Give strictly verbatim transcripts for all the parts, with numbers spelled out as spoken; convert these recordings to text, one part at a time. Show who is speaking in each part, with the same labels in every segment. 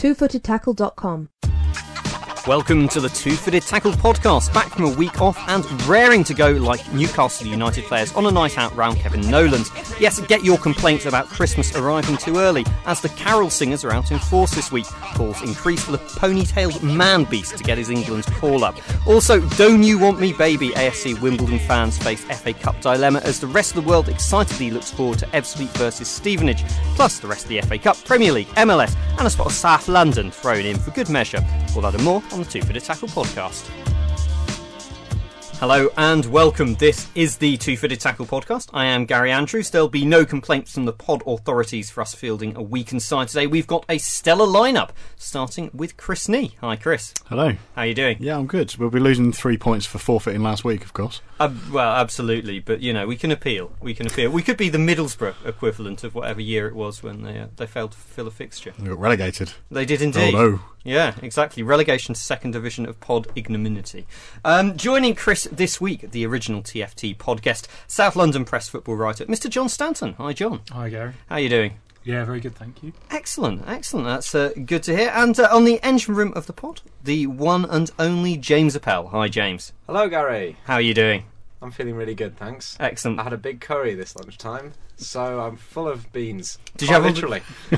Speaker 1: two footed tackle dot com.
Speaker 2: Welcome to the Two-Footed Tackle podcast, back from a week off and raring to go like Newcastle United players on a night out round Kevin Nolan's. Yes, get your complaints about Christmas arriving too early, as the carol singers are out in force this week. Calls increase for the ponytailed man-beast to get his England call-up. Also, Don't You Want Me Baby? A F C Wimbledon fans face F A Cup dilemma as the rest of the world excitedly looks forward to Ebbsfleet versus Stevenage, plus the rest of the F A Cup, Premier League, M L S and a spot of South London thrown in for good measure. All that and more on the Two-Footed Tackle podcast. Hello and welcome. This is the Two-Footed Tackle podcast. I am Gary Andrews. There'll be no complaints from the pod authorities for us fielding a weakened side today. We've got a stellar lineup, starting with Chris Nee. Hi, Chris.
Speaker 3: Hello.
Speaker 2: How are you doing?
Speaker 3: Yeah, I'm good. We'll be losing three points for forfeiting last week, of course.
Speaker 2: Uh, well, absolutely, but you know, we can appeal. We can appeal. We could be the Middlesbrough equivalent of whatever year it was when they uh, they failed to fulfil a fixture.
Speaker 3: We got relegated.
Speaker 2: They did indeed.
Speaker 3: Oh no.
Speaker 2: Yeah, exactly. Relegation to second division of pod ignominy. Um, joining Chris this week, the original T F T pod guest, South London Press football writer, Mister John Stanton. Hi, John.
Speaker 4: Hi, Gary.
Speaker 2: How are you doing?
Speaker 4: Yeah, very good, thank you.
Speaker 2: Excellent, excellent. That's uh, good to hear. And uh, on the engine room of the pod, the one and only James Appel. Hi, James.
Speaker 5: Hello, Gary.
Speaker 2: How are you doing?
Speaker 5: I'm feeling really good, thanks.
Speaker 2: Excellent.
Speaker 5: I had a big curry this lunchtime, so I'm full of beans.
Speaker 2: Did you have
Speaker 5: literally?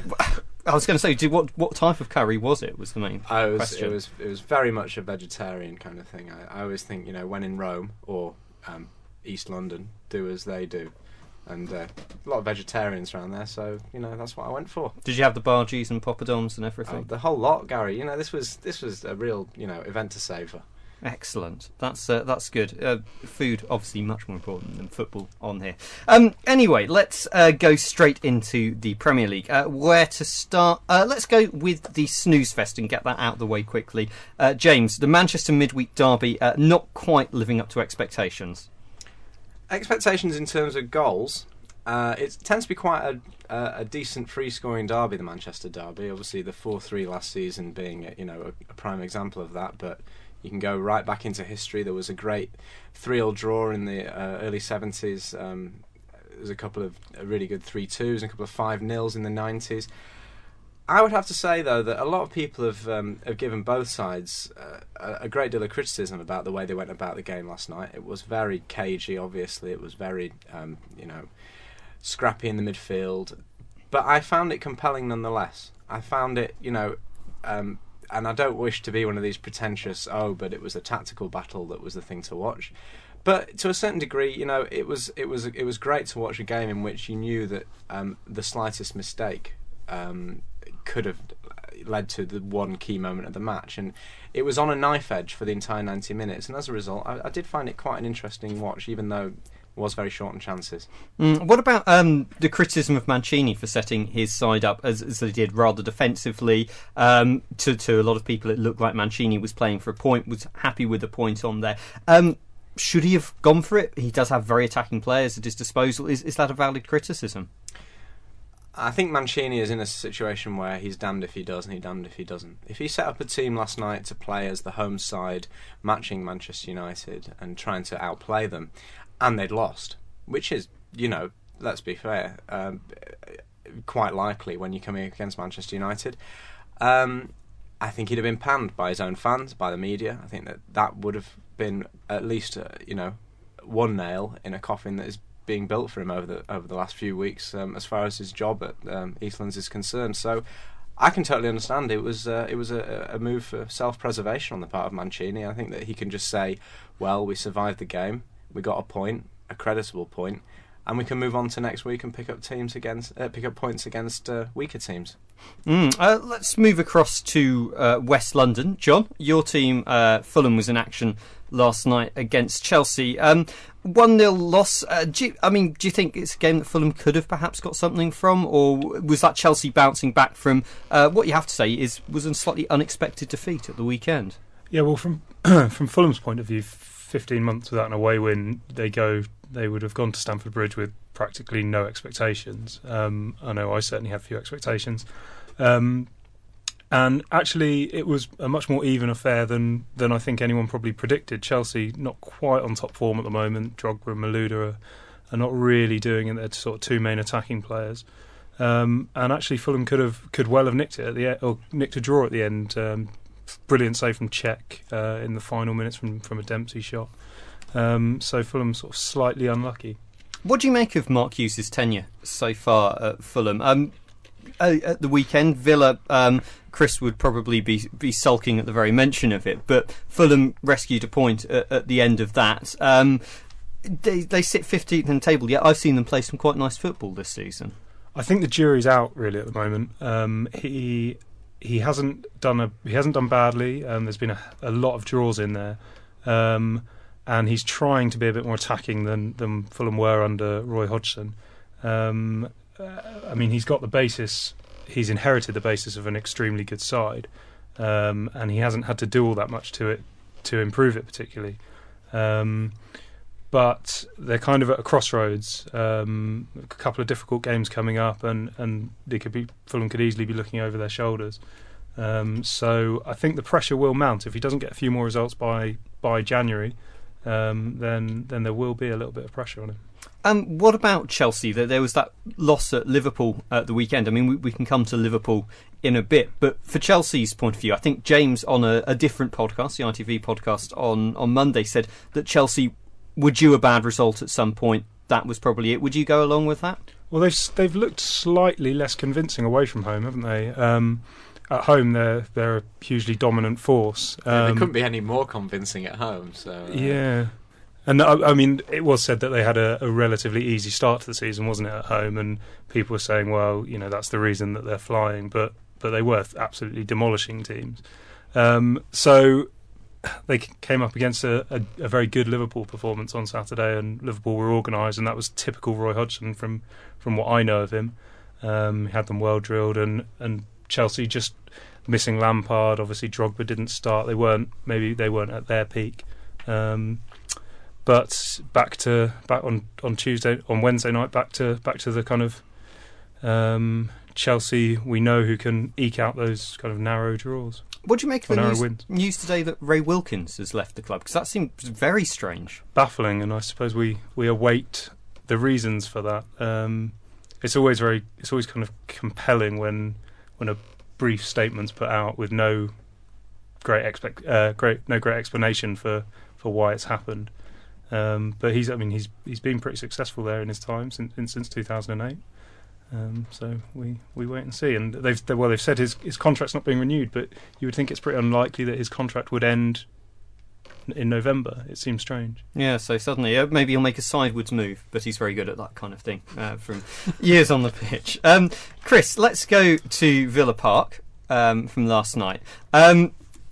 Speaker 2: I was going to say, did, what what type of curry was it? Was the main
Speaker 5: I was,
Speaker 2: question.
Speaker 5: It was it was very much a vegetarian kind of thing. I, I always think, you know, when in Rome or um, East London, do as they do. And uh, a lot of vegetarians around there, so you know that's what I went for.
Speaker 2: Did you have the bargees and poppadoms and everything?
Speaker 5: Oh, the whole lot, Gary. You know, this was this was a real you know event to savour.
Speaker 2: Excellent. That's uh, that's good. Uh, food, obviously, much more important than football on here. Um, anyway, let's uh, go straight into the Premier League. Uh, where to start? Uh, let's go with the snooze fest and get that out of the way quickly. Uh, James, the Manchester midweek derby, uh, not quite living up to expectations.
Speaker 5: Expectations in terms of goals, uh, it tends to be quite a, a, a decent free-scoring derby, the Manchester derby. Obviously, the four three last season being you know a, a prime example of that, but you can go right back into history. There was a great three-all draw in the uh, early seventies. Um, there was a couple of really good three twos and a couple of five nils in the nineties. I would have to say, though, that a lot of people have um, have given both sides uh, a, a great deal of criticism about the way they went about the game last night. It was very cagey, obviously. It was very, um, you know, scrappy in the midfield. But I found it compelling nonetheless. I found it, you know, um, and I don't wish to be one of these pretentious, oh, but it was a tactical battle that was the thing to watch. But to a certain degree, you know, it was it was it was great to watch a game in which you knew that um, the slightest mistake Um, could have led to the one key moment of the match, and it was on a knife edge for the entire ninety minutes, and as a result I, I did find it quite an interesting watch, even though it was very short on chances.
Speaker 2: Mm, what about um, the criticism of Mancini for setting his side up as, as they did, rather defensively? Um, to, to a lot of people it looked like Mancini was playing for a point, was happy with the point on there. Um, should he have gone for it? He does have very attacking players at his disposal. Is, is that a valid criticism?
Speaker 5: I think Mancini is in a situation where he's damned if he does and he's damned if he doesn't. If he set up a team last night to play as the home side, matching Manchester United and trying to outplay them, and they'd lost, which is, you know, let's be fair, um, quite likely when you're coming against Manchester United, um, I think he'd have been panned by his own fans, by the media. I think that that would have been at least, uh, you know, one nail in a coffin that is being built for him over the over the last few weeks, um, as far as his job at um, Eastlands is concerned. So I can totally understand it was uh, it was a, a move for self-preservation on the part of Mancini. I think that he can just say, well, we survived the game, we got a point, a creditable point, and we can move on to next week and pick up teams against uh, pick up points against uh, weaker teams.
Speaker 2: Mm, uh, let's move across to uh, West London. John, your team, uh, Fulham, was in action last night against Chelsea. Um, one nil loss. Uh, do you, I mean, do you think it's a game that Fulham could have perhaps got something from, or was that Chelsea bouncing back from uh, what you have to say is was a slightly unexpected defeat at the weekend?
Speaker 4: Yeah, well, from from Fulham's point of view, fifteen months without an away win, they go. They would have gone to Stamford Bridge with practically no expectations. Um, I know I certainly had few expectations. Um, And actually, it was a much more even affair than, than I think anyone probably predicted. Chelsea not quite on top form at the moment. Drogba and Malouda are, are not really doing it. They're sort of two main attacking players. Um, and actually, Fulham could have could well have nicked it at the e- or nicked a draw at the end. Um, brilliant save from Cech uh, in the final minutes from from a Dempsey shot. Um, so Fulham sort of slightly unlucky.
Speaker 2: What do you make of Mark Hughes' tenure so far at Fulham? Um, uh, at the weekend, Villa, um, Chris would probably be be sulking at the very mention of it, but Fulham rescued a point at, at the end of that. Um, they they sit fifteenth in the table, yet I've seen them play some quite nice football this season.
Speaker 4: I think the jury's out really at the moment. Um, he he hasn't done a he hasn't done badly. Um, there's been a, a lot of draws in there, um, and he's trying to be a bit more attacking than than Fulham were under Roy Hodgson. Um, uh, I mean, he's got the basis. He's inherited the basis of an extremely good side, um, and he hasn't had to do all that much to it to improve it particularly. Um, But they're kind of at a crossroads. Um, a couple of difficult games coming up, and, and they could be Fulham could easily be looking over their shoulders. Um, so I think the pressure will mount if he doesn't get a few more results by by January. Um, then then there will be a little bit of pressure on him.
Speaker 2: Um, what about Chelsea? There, there was that loss at Liverpool at the weekend. I mean, we, we can come to Liverpool in a bit, but for Chelsea's point of view, I think James on a, a different podcast, the I T V podcast on on Monday, said that Chelsea were due a bad result at some point. That was probably it. Would you go along with that?
Speaker 4: Well, they've they've looked slightly less convincing away from home, haven't they? Um, at home, they're they're a hugely dominant force. Um,
Speaker 5: yeah, they couldn't be any more convincing at home. So uh,
Speaker 4: yeah, and I, I mean, it was said that they had a, a relatively easy start to the season, wasn't it, at home? And people were saying, well, you know, that's the reason that they're flying, but but they were absolutely demolishing teams. Um, so. They came up against a, a, a very good Liverpool performance on Saturday, and Liverpool were organised, and that was typical Roy Hodgson from, from what I know of him. Um, he had them well drilled, and, and Chelsea just missing Lampard. Obviously, Drogba didn't start. They weren't maybe they weren't at their peak. Um, but back to back on, on Tuesday on Wednesday night, back to back to the kind of um, Chelsea we know who can eke out those kind of narrow draws.
Speaker 2: What do you make of the news,
Speaker 4: wins.
Speaker 2: news today that Ray Wilkins has left the club? Because that seems very strange.
Speaker 4: Baffling, and I suppose we, we await the reasons for that. Um, it's always very, it's always kind of compelling when when a brief statement's put out with no great expect, uh, great no great explanation for, for why it's happened. Um, but he's, I mean, he's he's been pretty successful there in his time since since two thousand eight. Um, so we, we wait and see, and they've they, well they've said his his contract's not being renewed, but you would think it's pretty unlikely that his contract would end in November. It seems strange.
Speaker 2: Yeah, so suddenly uh, maybe he'll make a sideways move, but he's very good at that kind of thing uh, from years on the pitch. Um, Chris, let's go to Villa Park um, from last night. Um,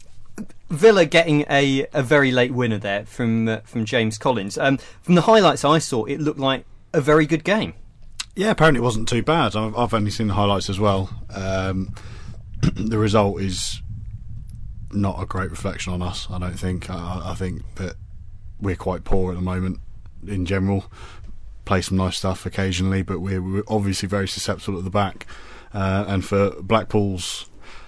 Speaker 2: Villa getting a, a very late winner there from uh, from James Collins. Um, from the highlights I saw, it looked like a very good game.
Speaker 3: Yeah, apparently it wasn't too bad. I've, I've only seen the highlights as well. Um, the result is not a great reflection on us, I don't think. I, I think that we're quite poor at the moment in general. Play some nice stuff occasionally, but we're, we're obviously very susceptible at the back. Uh, and for Blackpool's...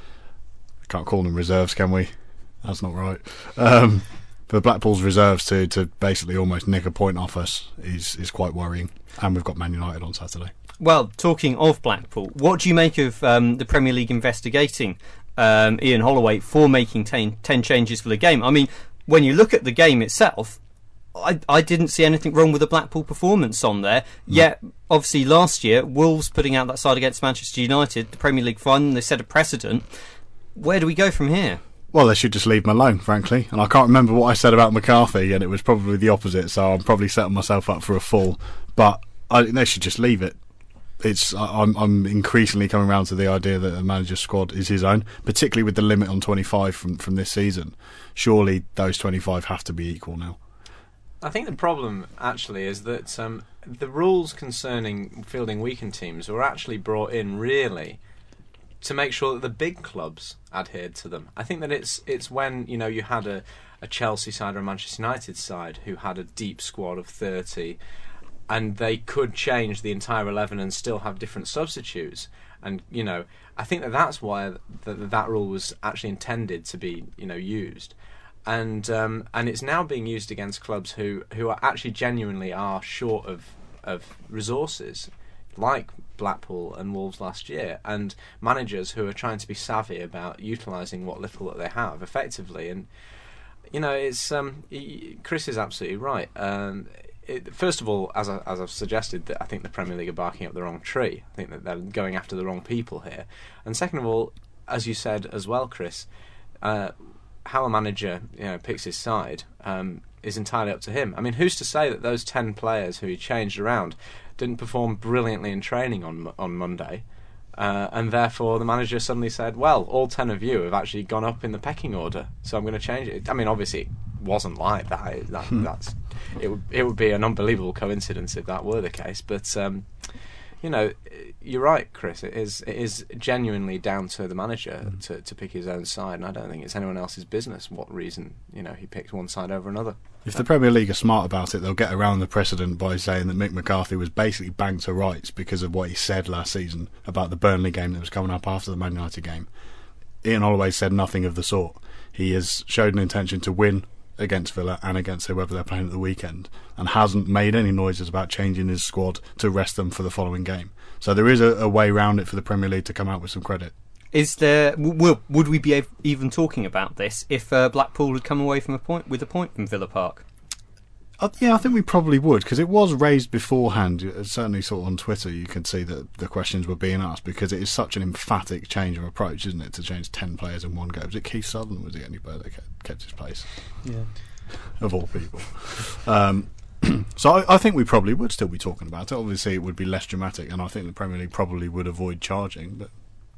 Speaker 3: I can't call them reserves, can we? That's not right. Um, for Blackpool's reserves to, to basically almost nick a point off us is, is quite worrying. And we've got Man United on Saturday.
Speaker 2: Well, talking of Blackpool, what do you make of um, the Premier League investigating um, Ian Holloway for making ten, ten changes for the game? I mean, when you look at the game itself, I, I didn't see anything wrong with the Blackpool performance on there. No. Yet, obviously, last year, Wolves putting out that side against Manchester United, the Premier League final, they set a precedent. Where do we go from here?
Speaker 3: Well, they should just leave him alone, frankly. And I can't remember what I said about McCarthy, and it was probably the opposite, so I'm probably setting myself up for a fall. But I think they should just leave it. It's I'm, I'm increasingly coming around to the idea that a manager's squad is his own, particularly with the limit on twenty-five from, from this season. Surely those twenty-five have to be equal now.
Speaker 5: I think the problem, actually, is that um, the rules concerning fielding weakened teams were actually brought in, really, to make sure that the big clubs adhered to them. I think that it's it's when, you know, you had a, a Chelsea side or a Manchester United side who had a deep squad of thirty, and they could change the entire eleven and still have different substitutes. And, you know, I think that that's why that that rule was actually intended to be, you know, used. And um, and it's now being used against clubs who, who are actually genuinely are short of of resources. like Blackpool and Wolves last year, and managers who are trying to be savvy about utilising what little that they have effectively. And you know, it's um, he, Chris is absolutely right. Um, it, first of all, as I, as I've suggested, that I think the Premier League are barking up the wrong tree. I think that they're going after the wrong people here. And second of all, as you said as well, Chris, uh, how a manager you know picks his side um, is entirely up to him. I mean, who's to say that those ten players who he changed around didn't perform brilliantly in training on on Monday, uh, and therefore the manager suddenly said, well, all ten of you have actually gone up in the pecking order, so I'm going to change it. I mean, obviously it wasn't like that. that
Speaker 3: Hmm.
Speaker 5: that's it would it would be an unbelievable coincidence if that were the case. But um, you know, you're right, Chris. It is it is genuinely down to the manager
Speaker 3: Mm.
Speaker 5: to, to pick his own side, and I don't think it's anyone else's business what reason you know he picked one side over another.
Speaker 3: If the Premier League are smart about it, they'll get around the precedent by saying that Mick McCarthy was basically banged to rights because of what he said last season about the Burnley game that was coming up after the Man United game. Ian Holloway said nothing of the sort. He has showed an intention to win against Villa and against whoever they're playing at the weekend, and hasn't made any noises about changing his squad to rest them for the following game. So there is a, a way around it for the Premier League to come out with some credit.
Speaker 2: Is there? W- would we be av- even talking about this if uh, Blackpool had come away from a point with a point from Villa Park?
Speaker 3: Uh, yeah, I think we probably would, because it was raised beforehand. Uh, Certainly, sort of on Twitter, you can see that the questions were being asked, because it is such an emphatic change of approach, isn't it, to change ten players in one go? Was it Keith Sutherland? Was the only player that kept, kept his place?
Speaker 4: Yeah.
Speaker 3: Of all people. Um, so I, I think we probably would still be talking about it. Obviously, it would be less dramatic, and I think the Premier League probably would avoid charging, but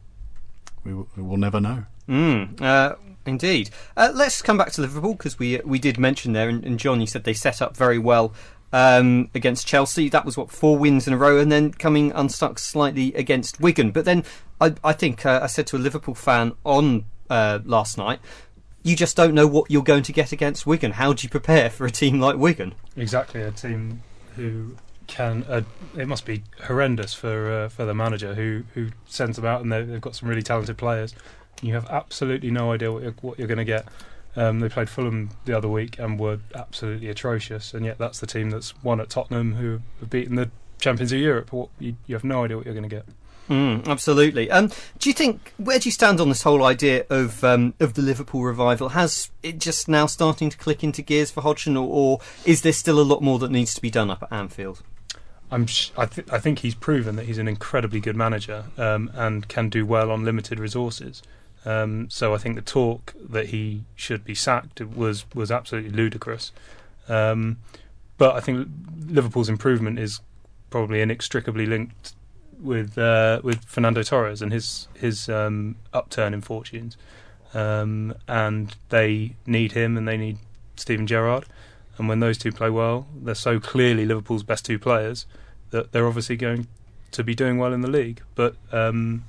Speaker 3: we, w- we will never know.
Speaker 2: Mm, uh, indeed. Uh, let's come back to Liverpool, because we we did mention there, and, and John, you said they set up very well um, against Chelsea. That was, what, four wins in a row, and then coming unstuck slightly against Wigan. But then I, I think uh, I said to a Liverpool fan on uh, last night, you just don't know what you're going to get against Wigan. How do you prepare for a team like Wigan?
Speaker 4: Exactly, a team who can. Uh, it must be horrendous for uh, for the manager who who sends them out, and they've they've got some really talented players. You have absolutely no idea what you're, what you're going to get. Um, they played Fulham the other week and were absolutely atrocious, and yet that's the team that's won at Tottenham, who have beaten the champions of Europe. What, you, you have no idea what you're going to get.
Speaker 2: Mm, absolutely. Um, do you think, where do you stand on this whole idea of um, of the Liverpool revival? Has it just now starting to click into gears for Hodgson, or, or is there still a lot more that needs to be done up at Anfield?
Speaker 4: I'm sh- I, th- I think he's proven that he's an incredibly good manager um, and can do well on limited resources. Um, so I think the talk that he should be sacked was was absolutely ludicrous. Um, but I think Liverpool's improvement is probably inextricably linked with uh, with Fernando Torres and his his um, upturn in fortunes, um, and they need him and they need Steven Gerrard, and when those two play well, they're so clearly Liverpool's best two players that they're obviously going to be doing well in the league. But um,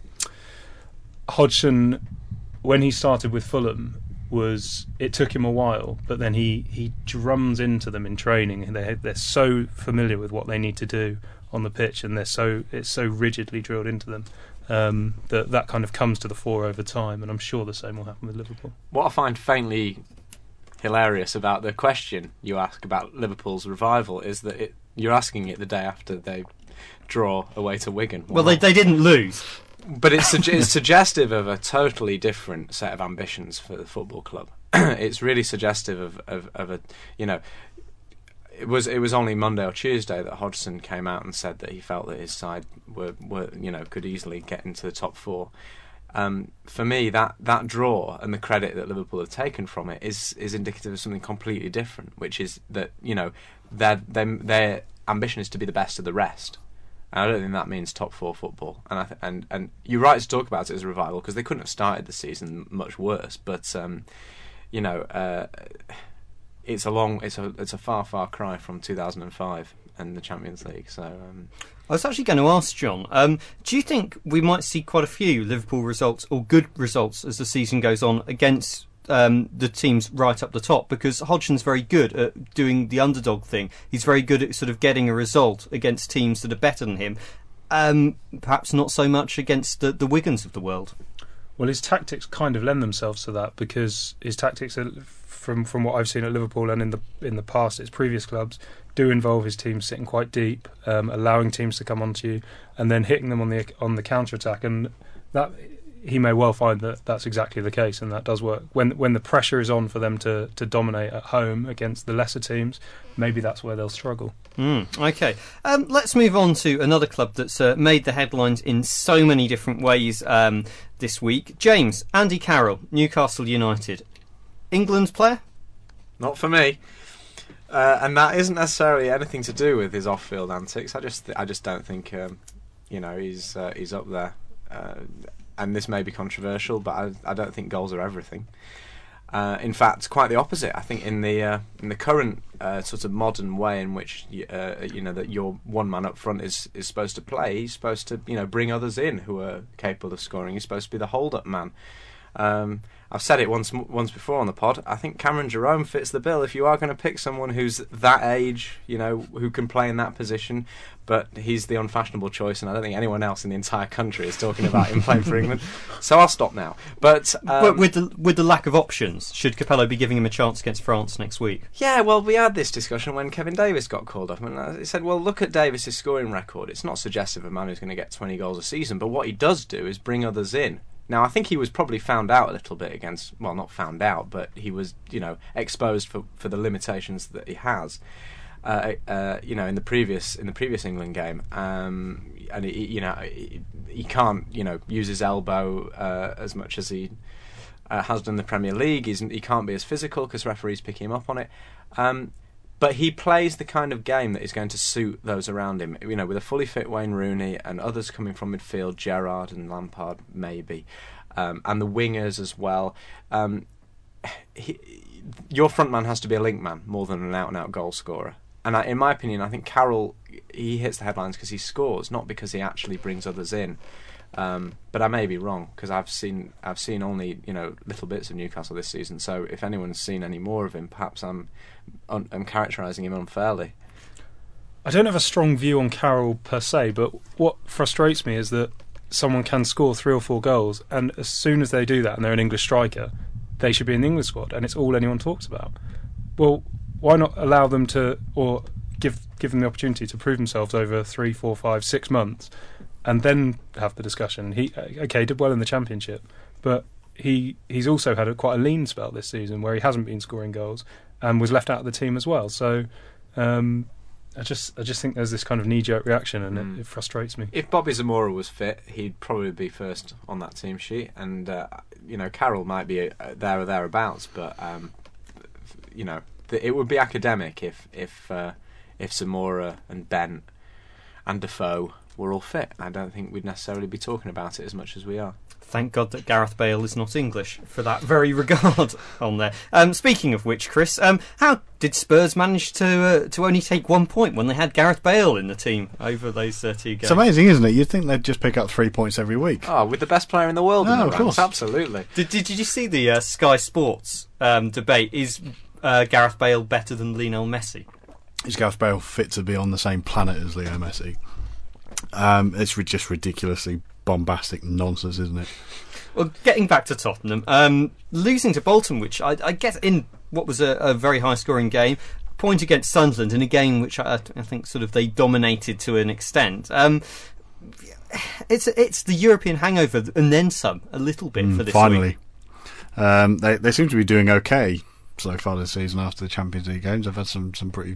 Speaker 4: Hodgson, when he started with Fulham, was it took him a while, but then he, he drums into them in training, and they they're so familiar with what they need to do on the pitch, and they're so it's so rigidly drilled into them um, that that kind of comes to the fore over time. And I'm sure the same will happen with Liverpool.
Speaker 5: What I find faintly hilarious about the question you ask about Liverpool's revival is that it, you're asking it the day after they draw away to Wigan.
Speaker 2: Well, they they didn't lose.
Speaker 5: But it's, sug- it's suggestive of a totally different set of ambitions for the football club. It's really suggestive of, of, of a, you know, it was it was only Monday or Tuesday that Hodgson came out and said that he felt that his side were, were you know, could easily get into the top four. Um, for me, that, that draw and the credit that Liverpool have taken from it is is indicative of something completely different, which is that, you know, their their, their ambition is to be the best of the rest. And I don't think that means top four football. And I th- and and you're right to talk about it as a revival, because they couldn't have started the season much worse. But um, you know, uh, it's a long, it's a it's a far far cry from two thousand five and the Champions League. So um,
Speaker 2: I was actually going to ask John, um, do you think we might see quite a few Liverpool results or good results as the season goes on against um, the teams right up the top? Because Hodgson's very good at doing the underdog thing. He's very good at sort of getting a result against teams that are better than him. Um, perhaps not so much against the, the Wigans of the world.
Speaker 4: Well, his tactics kind of lend themselves to that, because his tactics, are, from from what I've seen at Liverpool and in the in the past at his previous clubs, do involve his team sitting quite deep, um, allowing teams to come onto you, and then hitting them on the on the counter attack. And that he may well find that that's exactly the case, and that does work. When when the pressure is on for them to, to dominate at home against the lesser teams, maybe that's where they'll struggle.
Speaker 2: Mm, okay, um, let's move on to another club that's uh, made the headlines in so many different ways um, this week. James, Andy Carroll, Newcastle United. England's player?
Speaker 5: Not for me. Uh, and that isn't necessarily anything to do with his off-field antics. I just, th- I just don't think, um, you know, he's uh, he's up there. Uh, and this may be controversial, but I, I don't think goals are everything. Uh, in fact, quite the opposite. I think in the uh, in the current uh, sort of modern way in which uh, you know that your one man up front is, is supposed to play, he's supposed to you know bring others in who are capable of scoring. He's supposed to be the hold up man. Um, I've said it once once before on the pod. I think Cameron Jerome fits the bill. If you are going to pick someone who's that age, you know, who can play in that position, but he's the unfashionable choice, and I don't think anyone else in the entire country is talking about him playing for England. So I'll stop now. But, um,
Speaker 2: but with the with the lack of options, should Capello be giving him a chance against France next week?
Speaker 5: Yeah, well, we had this discussion when Kevin Davies got called up, and I said, well, look at Davies' scoring record. It's not suggestive of a man who's going to get twenty goals a season, but what he does do is bring others in. Now, I think he was probably found out a little bit against, well, not found out, but he was, you know, exposed for, for the limitations that he has, uh, uh, you know, in the previous in the previous England game, um, and he, you know, he, he can't, you know, use his elbow uh, as much as he uh, has done in the Premier League. He's, he can't be as physical because referees pick him up on it. Um, But he plays the kind of game that is going to suit those around him. You know, with a fully fit Wayne Rooney and others coming from midfield, Gerrard and Lampard maybe, um, and the wingers as well. Um, he, your front man has to be a link man more than an out-and-out goal scorer. And I, in my opinion, I think Carroll, he hits the headlines because he scores, not because he actually brings others in. Um, but I may be wrong, because I've seen I've seen only you know little bits of Newcastle this season. So if anyone's seen any more of him, perhaps I'm un- I'm characterising him unfairly.
Speaker 4: I don't have a strong view on Carroll per se, but what frustrates me is that someone can score three or four goals, and as soon as they do that and they're an English striker, they should be in the English squad, and it's all anyone talks about. Well, why not allow them to, or give give them the opportunity to prove themselves over three, four, five, six months, and then have the discussion. He okay, did well in the Championship, but he he's also had a, quite a lean spell this season where he hasn't been scoring goals and was left out of the team as well. So um, I just I just think there's this kind of knee-jerk reaction, and mm. it, it frustrates me.
Speaker 5: If Bobby Zamora was fit, he'd probably be first on that team sheet, and uh, you know Carroll might be uh, there or thereabouts, but um, you know th- it would be academic if if uh, if Zamora and Bent and Defoe were all fit. I don't think we'd necessarily be talking about it as much as we are.
Speaker 2: Thank God that Gareth Bale is not English for that very regard on there. Um, speaking of which, Chris, um, how did Spurs manage to uh, to only take one point when they had Gareth Bale in the team over those uh, two games?
Speaker 3: It's amazing, isn't it? You'd think they'd just pick up three points every week.
Speaker 5: Oh, with the best player in the world
Speaker 3: oh,
Speaker 5: in the
Speaker 3: of
Speaker 5: ranks,
Speaker 3: course.
Speaker 5: Absolutely.
Speaker 2: Did, did, did you see the uh, Sky Sports um, debate? Is uh, Gareth Bale better than Lionel Messi?
Speaker 3: Is Gareth Bale fit to be on the same planet as Leo Messi? Um, it's re- just ridiculously bombastic nonsense, isn't it?
Speaker 2: Well, getting back to Tottenham, um, losing to Bolton, which I, I guess in what was a, a very high-scoring game, point against Sunderland in a game which I, I think sort of they dominated to an extent. Um, it's it's the European hangover and then some, a little bit
Speaker 3: mm,
Speaker 2: for this
Speaker 3: finally.
Speaker 2: week.
Speaker 3: Um, they they seem to be doing okay so far this season after the Champions League games. They've had some, some pretty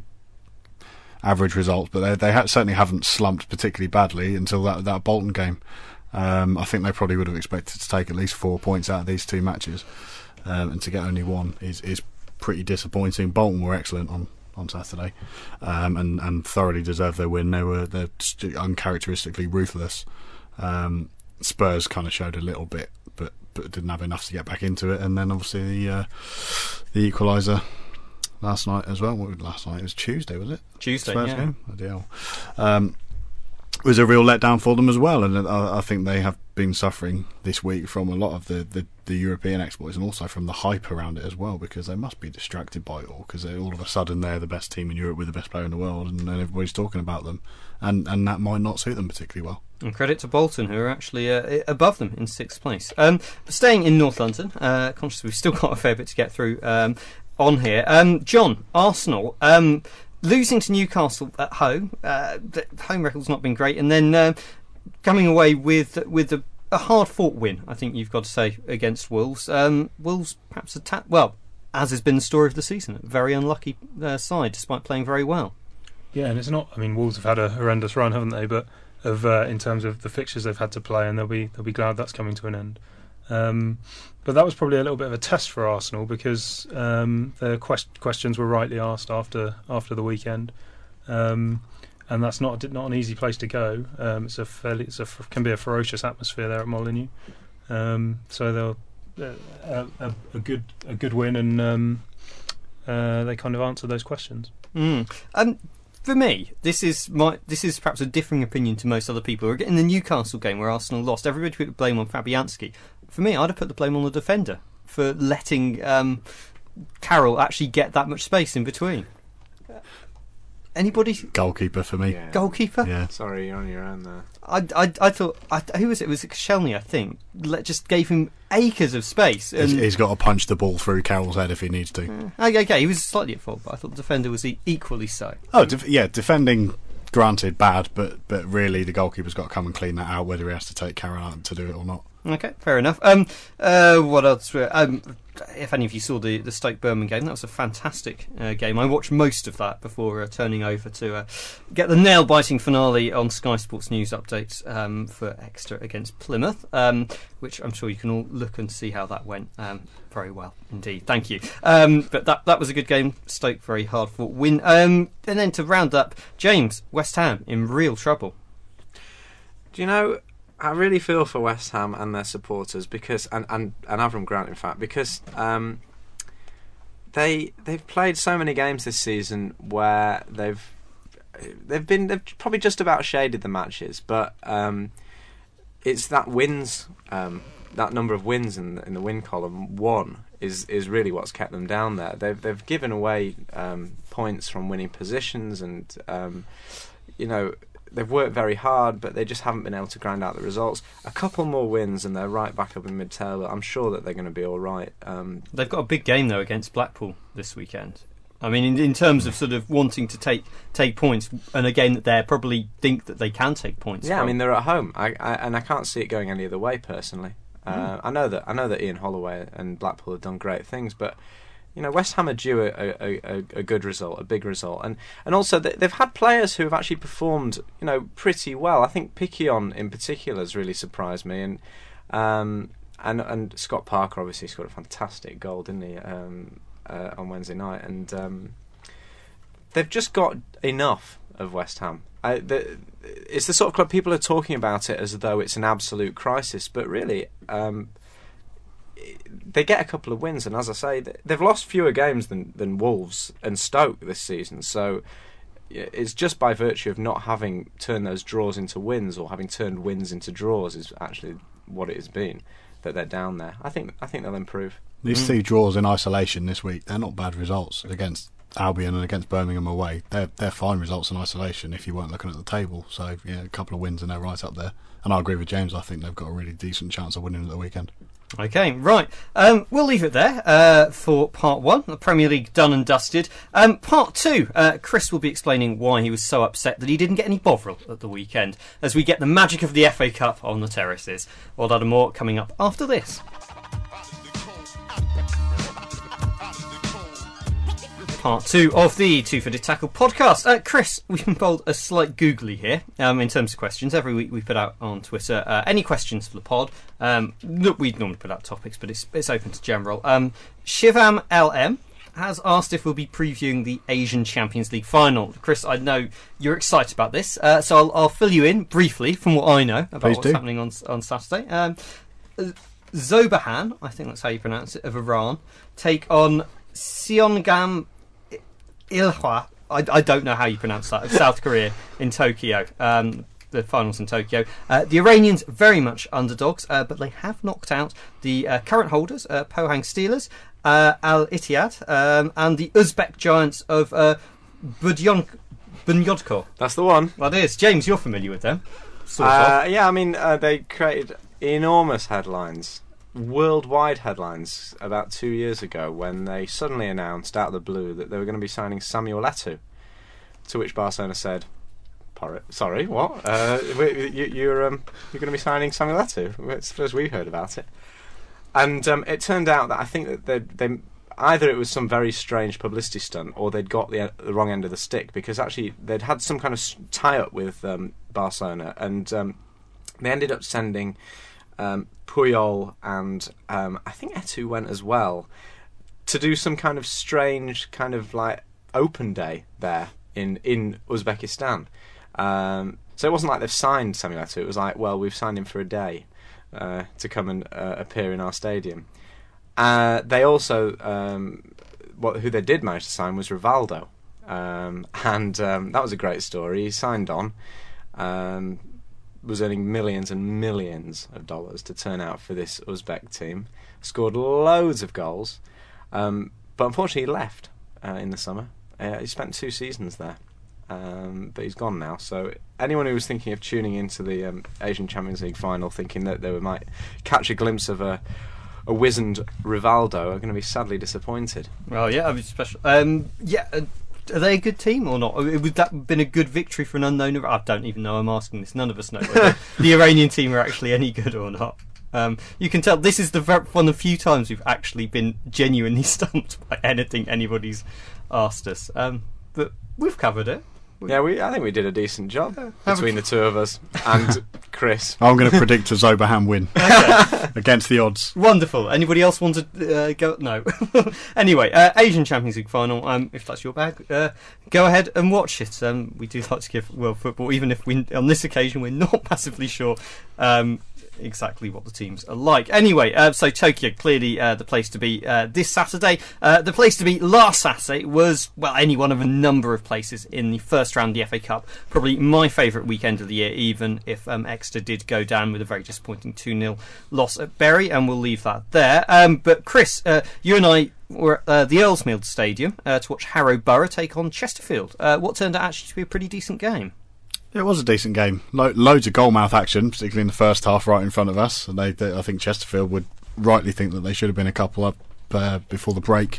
Speaker 3: average results, but they they ha- certainly haven't slumped particularly badly until that that Bolton game. Um, I think they probably would have expected to take at least four points out of these two matches, um, and to get only one is, is pretty disappointing. Bolton were excellent on, on Saturday, um, and, and thoroughly deserved their win. They were they're uncharacteristically ruthless. Um, Spurs kind of showed a little bit, but but didn't have enough to get back into it. And then obviously the uh, the equaliser last night as well. What was last night? It was Tuesday, was it?
Speaker 2: Tuesday,
Speaker 3: Spurs
Speaker 2: yeah.
Speaker 3: game? Ideal. Um, was a real letdown for them as well, and I, I think they have been suffering this week from a lot of the, the, the European exploits and also from the hype around it as well, because they must be distracted by it all, because all of a sudden they're the best team in Europe with the best player in the world, and, and everybody's talking about them, and, and that might not suit them particularly well.
Speaker 2: And credit to Bolton, who are actually uh, above them in sixth place. Um, staying in North London, uh, conscious we've still got a fair bit to get through um, on here. Um, John, Arsenal, um, losing to Newcastle at home, uh, the home record's not been great, and then uh, coming away with with a, a hard-fought win, I think you've got to say, against Wolves. Um, Wolves perhaps attack well, as has been the story of the season. A very unlucky uh, side, despite playing very well.
Speaker 4: Yeah, and it's not. I mean, Wolves have had a horrendous run, haven't they? But of uh, in terms of the fixtures they've had to play, and they'll be they'll be glad that's coming to an end. Um, but that was probably a little bit of a test for Arsenal, because um, the quest- questions were rightly asked after after the weekend. Um, And that's not not an easy place to go. Um, it's a fairly, it's a can be a ferocious atmosphere there at Molineux. Um, so they'll uh, a, a good a good win, and um, uh, they kind of answer those questions.
Speaker 2: Mm. Um, for me, this is my this is perhaps a differing opinion to most other people. In the Newcastle game where Arsenal lost, everybody put the blame on Fabianski. For me, I'd have put the blame on the defender for letting um, Carroll actually get that much space in between. Anybody?
Speaker 3: Goalkeeper for me.
Speaker 5: Yeah.
Speaker 2: Goalkeeper?
Speaker 3: Yeah.
Speaker 5: Sorry, you're on your own there.
Speaker 2: I, I, I thought, I, who was it? It was Koscielny, I think. Let, just gave him acres of space. And
Speaker 3: He's, he's got to punch the ball through Carroll's head if he needs to.
Speaker 2: Uh, okay, okay, he was slightly at fault, but I thought the defender was e- equally so.
Speaker 3: Oh, def- yeah, defending, granted, bad, but but really the goalkeeper's got to come and clean that out, whether he has to take Carroll out to do it or not.
Speaker 2: Okay, fair enough. Um, uh, what else? Um, if any of you saw the, the Stoke Birmingham game, that was a fantastic uh, game. I watched most of that before uh, turning over to uh, get the nail-biting finale on Sky Sports News updates um, for Exeter against Plymouth, um, which I'm sure you can all look and see how that went. Um, very well indeed, thank you. Um, but that that was a good game. Stoke, very hard-fought win. Um, and then to round up, James, West Ham in real trouble.
Speaker 5: Do you know, I really feel for West Ham and their supporters, because and, and, and Avram Grant, in fact, because um, they they've played so many games this season where they've they've been they've probably just about shaded the matches, but um, it's that wins um, that number of wins in the, in the win column one is is really what's kept them down there. They've they've given away um, points from winning positions, and um, you know. They've worked very hard, but they just haven't been able to grind out the results. A couple more wins and they're right back up in mid-table. I'm sure that they're going to be all right. Um,
Speaker 2: They've got a big game, though, against Blackpool this weekend. I mean, in, in terms of sort of wanting to take take points, and a game that they probably think that they can take points
Speaker 5: yeah,
Speaker 2: from.
Speaker 5: I mean, they're at home, I, I, and I can't see it going any other way, personally. Uh, mm. I know that I know that Ian Holloway and Blackpool have done great things, but you know, West Ham are due a, a, a, a good result, a big result, and and also they've had players who have actually performed, you know, pretty well. I think Piquion in particular has really surprised me, and um, and and Scott Parker obviously scored a fantastic goal, didn't he, um, uh, on Wednesday night, and um, they've just got enough of West Ham. I, the, it's the sort of club people are talking about it as though it's an absolute crisis, but really. Um, They get a couple of wins, and as I say, they've lost fewer games than, than Wolves and Stoke this season. So it's just by virtue of not having turned those draws into wins, or having turned wins into draws, is actually what it has been, that they're down there. I think I think they'll improve.
Speaker 3: These
Speaker 2: Mm.
Speaker 3: two draws in isolation this week, they're not bad results against Albion and against Birmingham away. They're they're fine results in isolation if you weren't looking at the table. So yeah, a couple of wins and they're right up there. And I agree with James. I think they've got a really decent chance of winning at the weekend.
Speaker 2: Okay, right. Um, we'll leave it there uh, for part one, the Premier League done and dusted. Um, part two, uh, Chris will be explaining why he was so upset that he didn't get any Bovril at the weekend, as we get the magic of the F A Cup on the terraces. All that and more coming up after this. Part two of the Two-Footed Tackle podcast. Uh, Chris, we've been bold a slight googly here um, in terms of questions. Every week we put out on Twitter uh, any questions for the pod. Um, look, we'd normally put out topics, but it's it's open to general. Um, Shivam L M has asked if we'll be previewing the Asian Champions League final. Chris, I know you're excited about this, uh, so I'll, I'll fill you in briefly from what I know about
Speaker 3: Please
Speaker 2: what's
Speaker 3: do.
Speaker 2: happening on on Saturday. Um, Zobahan, I think that's how you pronounce it, of Iran, take on Seongam Ilhwa, I, I don't know how you pronounce that, of South Korea in Tokyo. Um, the finals in Tokyo. Uh, the Iranians very much underdogs, uh, but they have knocked out the uh, current holders, uh, Pohang Steelers, uh, Al Ittihad, um, and the Uzbek giants of uh, Budyon- Bunyodkor.
Speaker 5: That's the one.
Speaker 2: Well, it is. James, you're familiar with them. Sort
Speaker 5: Uh,
Speaker 2: of.
Speaker 5: yeah, I mean, uh, they created enormous headlines, worldwide headlines, about two years ago when they suddenly announced out of the blue that they were going to be signing Samuel Eto'o, to which Barcelona said, Porri- sorry, what? Uh, we- you, you're um, you're going to be signing Samuel Eto'o? It's the first we've heard about it. And um, it turned out that I think that they, they either it was some very strange publicity stunt or they'd got the, the wrong end of the stick, because actually they'd had some kind of tie-up with um, Barcelona, and um, they ended up sending um, Puyol and um, I think Eto'o went as well to do some kind of strange kind of like open day there in, in Uzbekistan. Um, so it wasn't like they've signed Samuel Eto'o, it was like, well, we've signed him for a day uh, to come and uh, appear in our stadium. Uh, they also, um, what, who they did manage to sign was Rivaldo, um, and um, that was a great story. He signed on, um, was earning millions and millions of dollars to turn out for this Uzbek team, scored loads of goals, um, but unfortunately he left uh, in the summer. Uh, he spent two seasons there, um, but he's gone now. So anyone who was thinking of tuning into the um, Asian Champions League final, thinking that they might catch a glimpse of a a wizened Rivaldo, are going to be sadly disappointed.
Speaker 2: Well, yeah, I mean, special. Um, yeah, uh, are they a good team or not? Would that been a good victory for an unknown? I don't even know. I'm asking this. None of us know whether the Iranian team are actually any good or not. Um, you can tell this is the ver- one of the few times we've actually been genuinely stumped by anything anybody's asked us. Um, but we've covered it.
Speaker 5: Yeah, we. I think we did a decent job
Speaker 2: Have
Speaker 5: between
Speaker 2: a-
Speaker 5: the two of us and Chris.
Speaker 3: I'm going to predict a Zoberham win against the odds.
Speaker 2: Wonderful. Anybody else want to uh, go? No. Anyway, uh, Asian Champions League final. Um, if that's your bag, uh, go ahead and watch it. Um, we do like to give world football, even if we on this occasion we're not massively sure um, exactly what the teams are like. Anyway, uh, so Tokyo clearly uh, the place to be uh, this Saturday. Uh, the place to be last Saturday was, well, any one of a number of places in the first round of the F A Cup. Probably my favourite weekend of the year, even if um, Exeter did go down with a very disappointing two nil loss at Bury, and we'll leave that there. Um, but Chris, uh, you and I were at uh, the Earlsmead Stadium uh, to watch Harrow Borough take on Chesterfield. Uh, what turned out actually to be a pretty decent game.
Speaker 3: It was a decent game. Lo- loads of goalmouth action, particularly in the first half, right in front of us. And they, they, I think Chesterfield would rightly think that they should have been a couple up uh, before the break.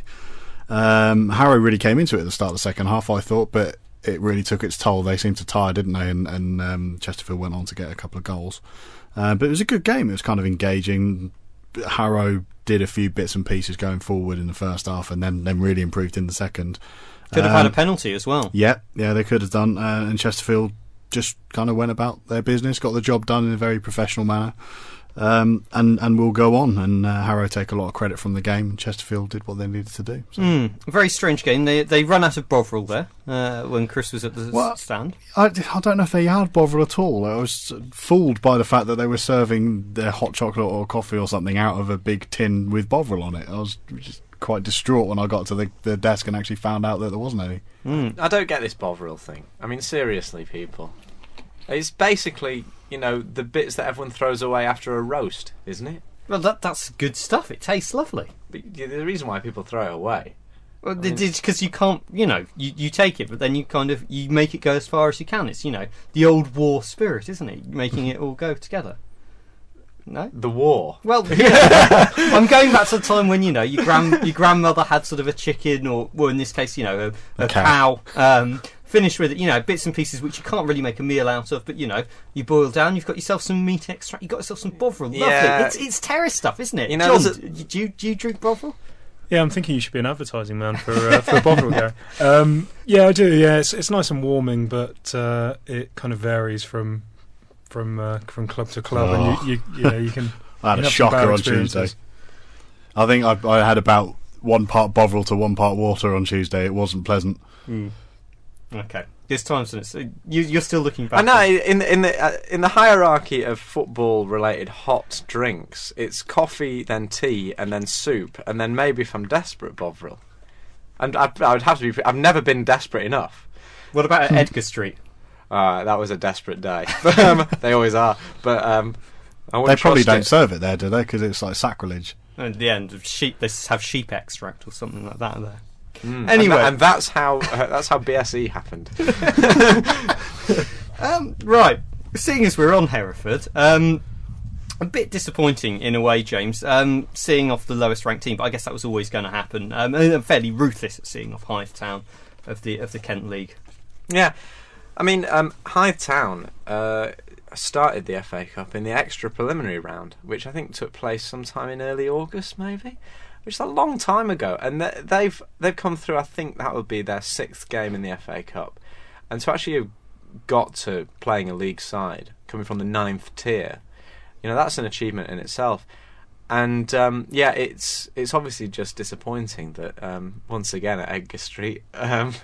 Speaker 3: Um, Harrow really came into it at the start of the second half, I thought, but it really took its toll. They seemed to tire, didn't they? And, and um, Chesterfield went on to get a couple of goals. Uh, but it was a good game. It was kind of engaging. Harrow did a few bits and pieces going forward in the first half, and then, then really improved in the second.
Speaker 2: Could have
Speaker 3: um,
Speaker 2: had a penalty as well.
Speaker 3: Yeah, yeah, they could have done. Uh, and Chesterfield just kind of went about their business, got the job done in a very professional manner, um, and and will go on. And uh, Harrow take a lot of credit from the game. Chesterfield did what they needed to do. So.
Speaker 2: Mm, a very strange game. They they run out of Bovril there uh, when Chris was at the
Speaker 3: Well,
Speaker 2: stand.
Speaker 3: I, I don't know if they had Bovril at all. I was fooled by the fact that they were serving their hot chocolate or coffee or something out of a big tin with Bovril on it. I was just quite distraught when I got to the, the desk and actually found out that there wasn't any.
Speaker 2: Mm.
Speaker 5: I don't get this Bovril thing. I mean, seriously, people. It's basically, you know, the bits that everyone throws away after a roast, isn't it?
Speaker 2: Well, that that's good stuff. It tastes lovely.
Speaker 5: But the reason why people throw it away.
Speaker 2: Well,
Speaker 5: I mean-
Speaker 2: it's because you can't, you know, you, you take it, but then you kind of you make it go as far as you can. It's, you know, the old war spirit, isn't it? Making it all go together. No.
Speaker 5: The war.
Speaker 2: Well, yeah. I'm going back to the time when, you know, your grand your grandmother had sort of a chicken, or, well, in this case, you know, a, a,
Speaker 3: A cow.
Speaker 2: cow. Um, finished with, you know, bits and pieces which you can't really make a meal out of, but, you know, you boil down, you've got yourself some meat extract, you've got yourself some Bovril. Lovely.
Speaker 5: Yeah.
Speaker 2: It's, it's terrace stuff, isn't it?
Speaker 5: You know,
Speaker 2: John,
Speaker 5: there's a-
Speaker 2: do, do, you, do you drink Bovril?
Speaker 4: Yeah, I'm thinking you should be an advertising man for uh, for Bovril Gary. Um, yeah, I do. Yeah, it's it's nice and warming, but uh, it kind of varies from from uh, from club to club,
Speaker 3: Oh.
Speaker 4: and you, you you know you can.
Speaker 3: I had
Speaker 4: you
Speaker 3: a
Speaker 4: have some
Speaker 3: shocker
Speaker 4: bad
Speaker 3: on Tuesday.
Speaker 4: experiences.
Speaker 3: I think I, I had about one part Bovril to one part water on Tuesday. It wasn't pleasant.
Speaker 2: Mm. Okay. There's times when it's, you, you're still looking back.
Speaker 5: I know in the, in the uh, in the hierarchy of football-related hot drinks, it's coffee, then tea, and then soup, and then maybe if I'm desperate, Bovril. And I, I would have to be. I've never been desperate enough.
Speaker 2: What about at Edgar Street?
Speaker 5: Uh, that was a desperate day. um, they always are. But um, I
Speaker 3: they probably don't
Speaker 5: it.
Speaker 3: serve it there, do they? Because it's like sacrilege.
Speaker 2: At the end of sheep, they have sheep extract or something like that there.
Speaker 5: Mm.
Speaker 2: Anyway,
Speaker 5: and, that, and that's how uh, that's how B S E happened.
Speaker 2: um, right, seeing as we're on Hereford, um, a bit disappointing in a way, James, um, seeing off the lowest ranked team. But I guess that was always going to happen. Um, and I'm fairly ruthless at seeing off Hythe Town of the of the Kent League.
Speaker 5: Yeah, I mean, um, Hythe Town uh, started the F A Cup in the extra preliminary round, which I think took place sometime in early August, maybe, which is a long time ago. And th- they've they've come through. I think that would be their sixth game in the F A Cup, and to actually have got to playing a league side, coming from the ninth tier, you know, that's an achievement in itself. And um, yeah, it's it's obviously just disappointing that um, once again at Edgar Street, um,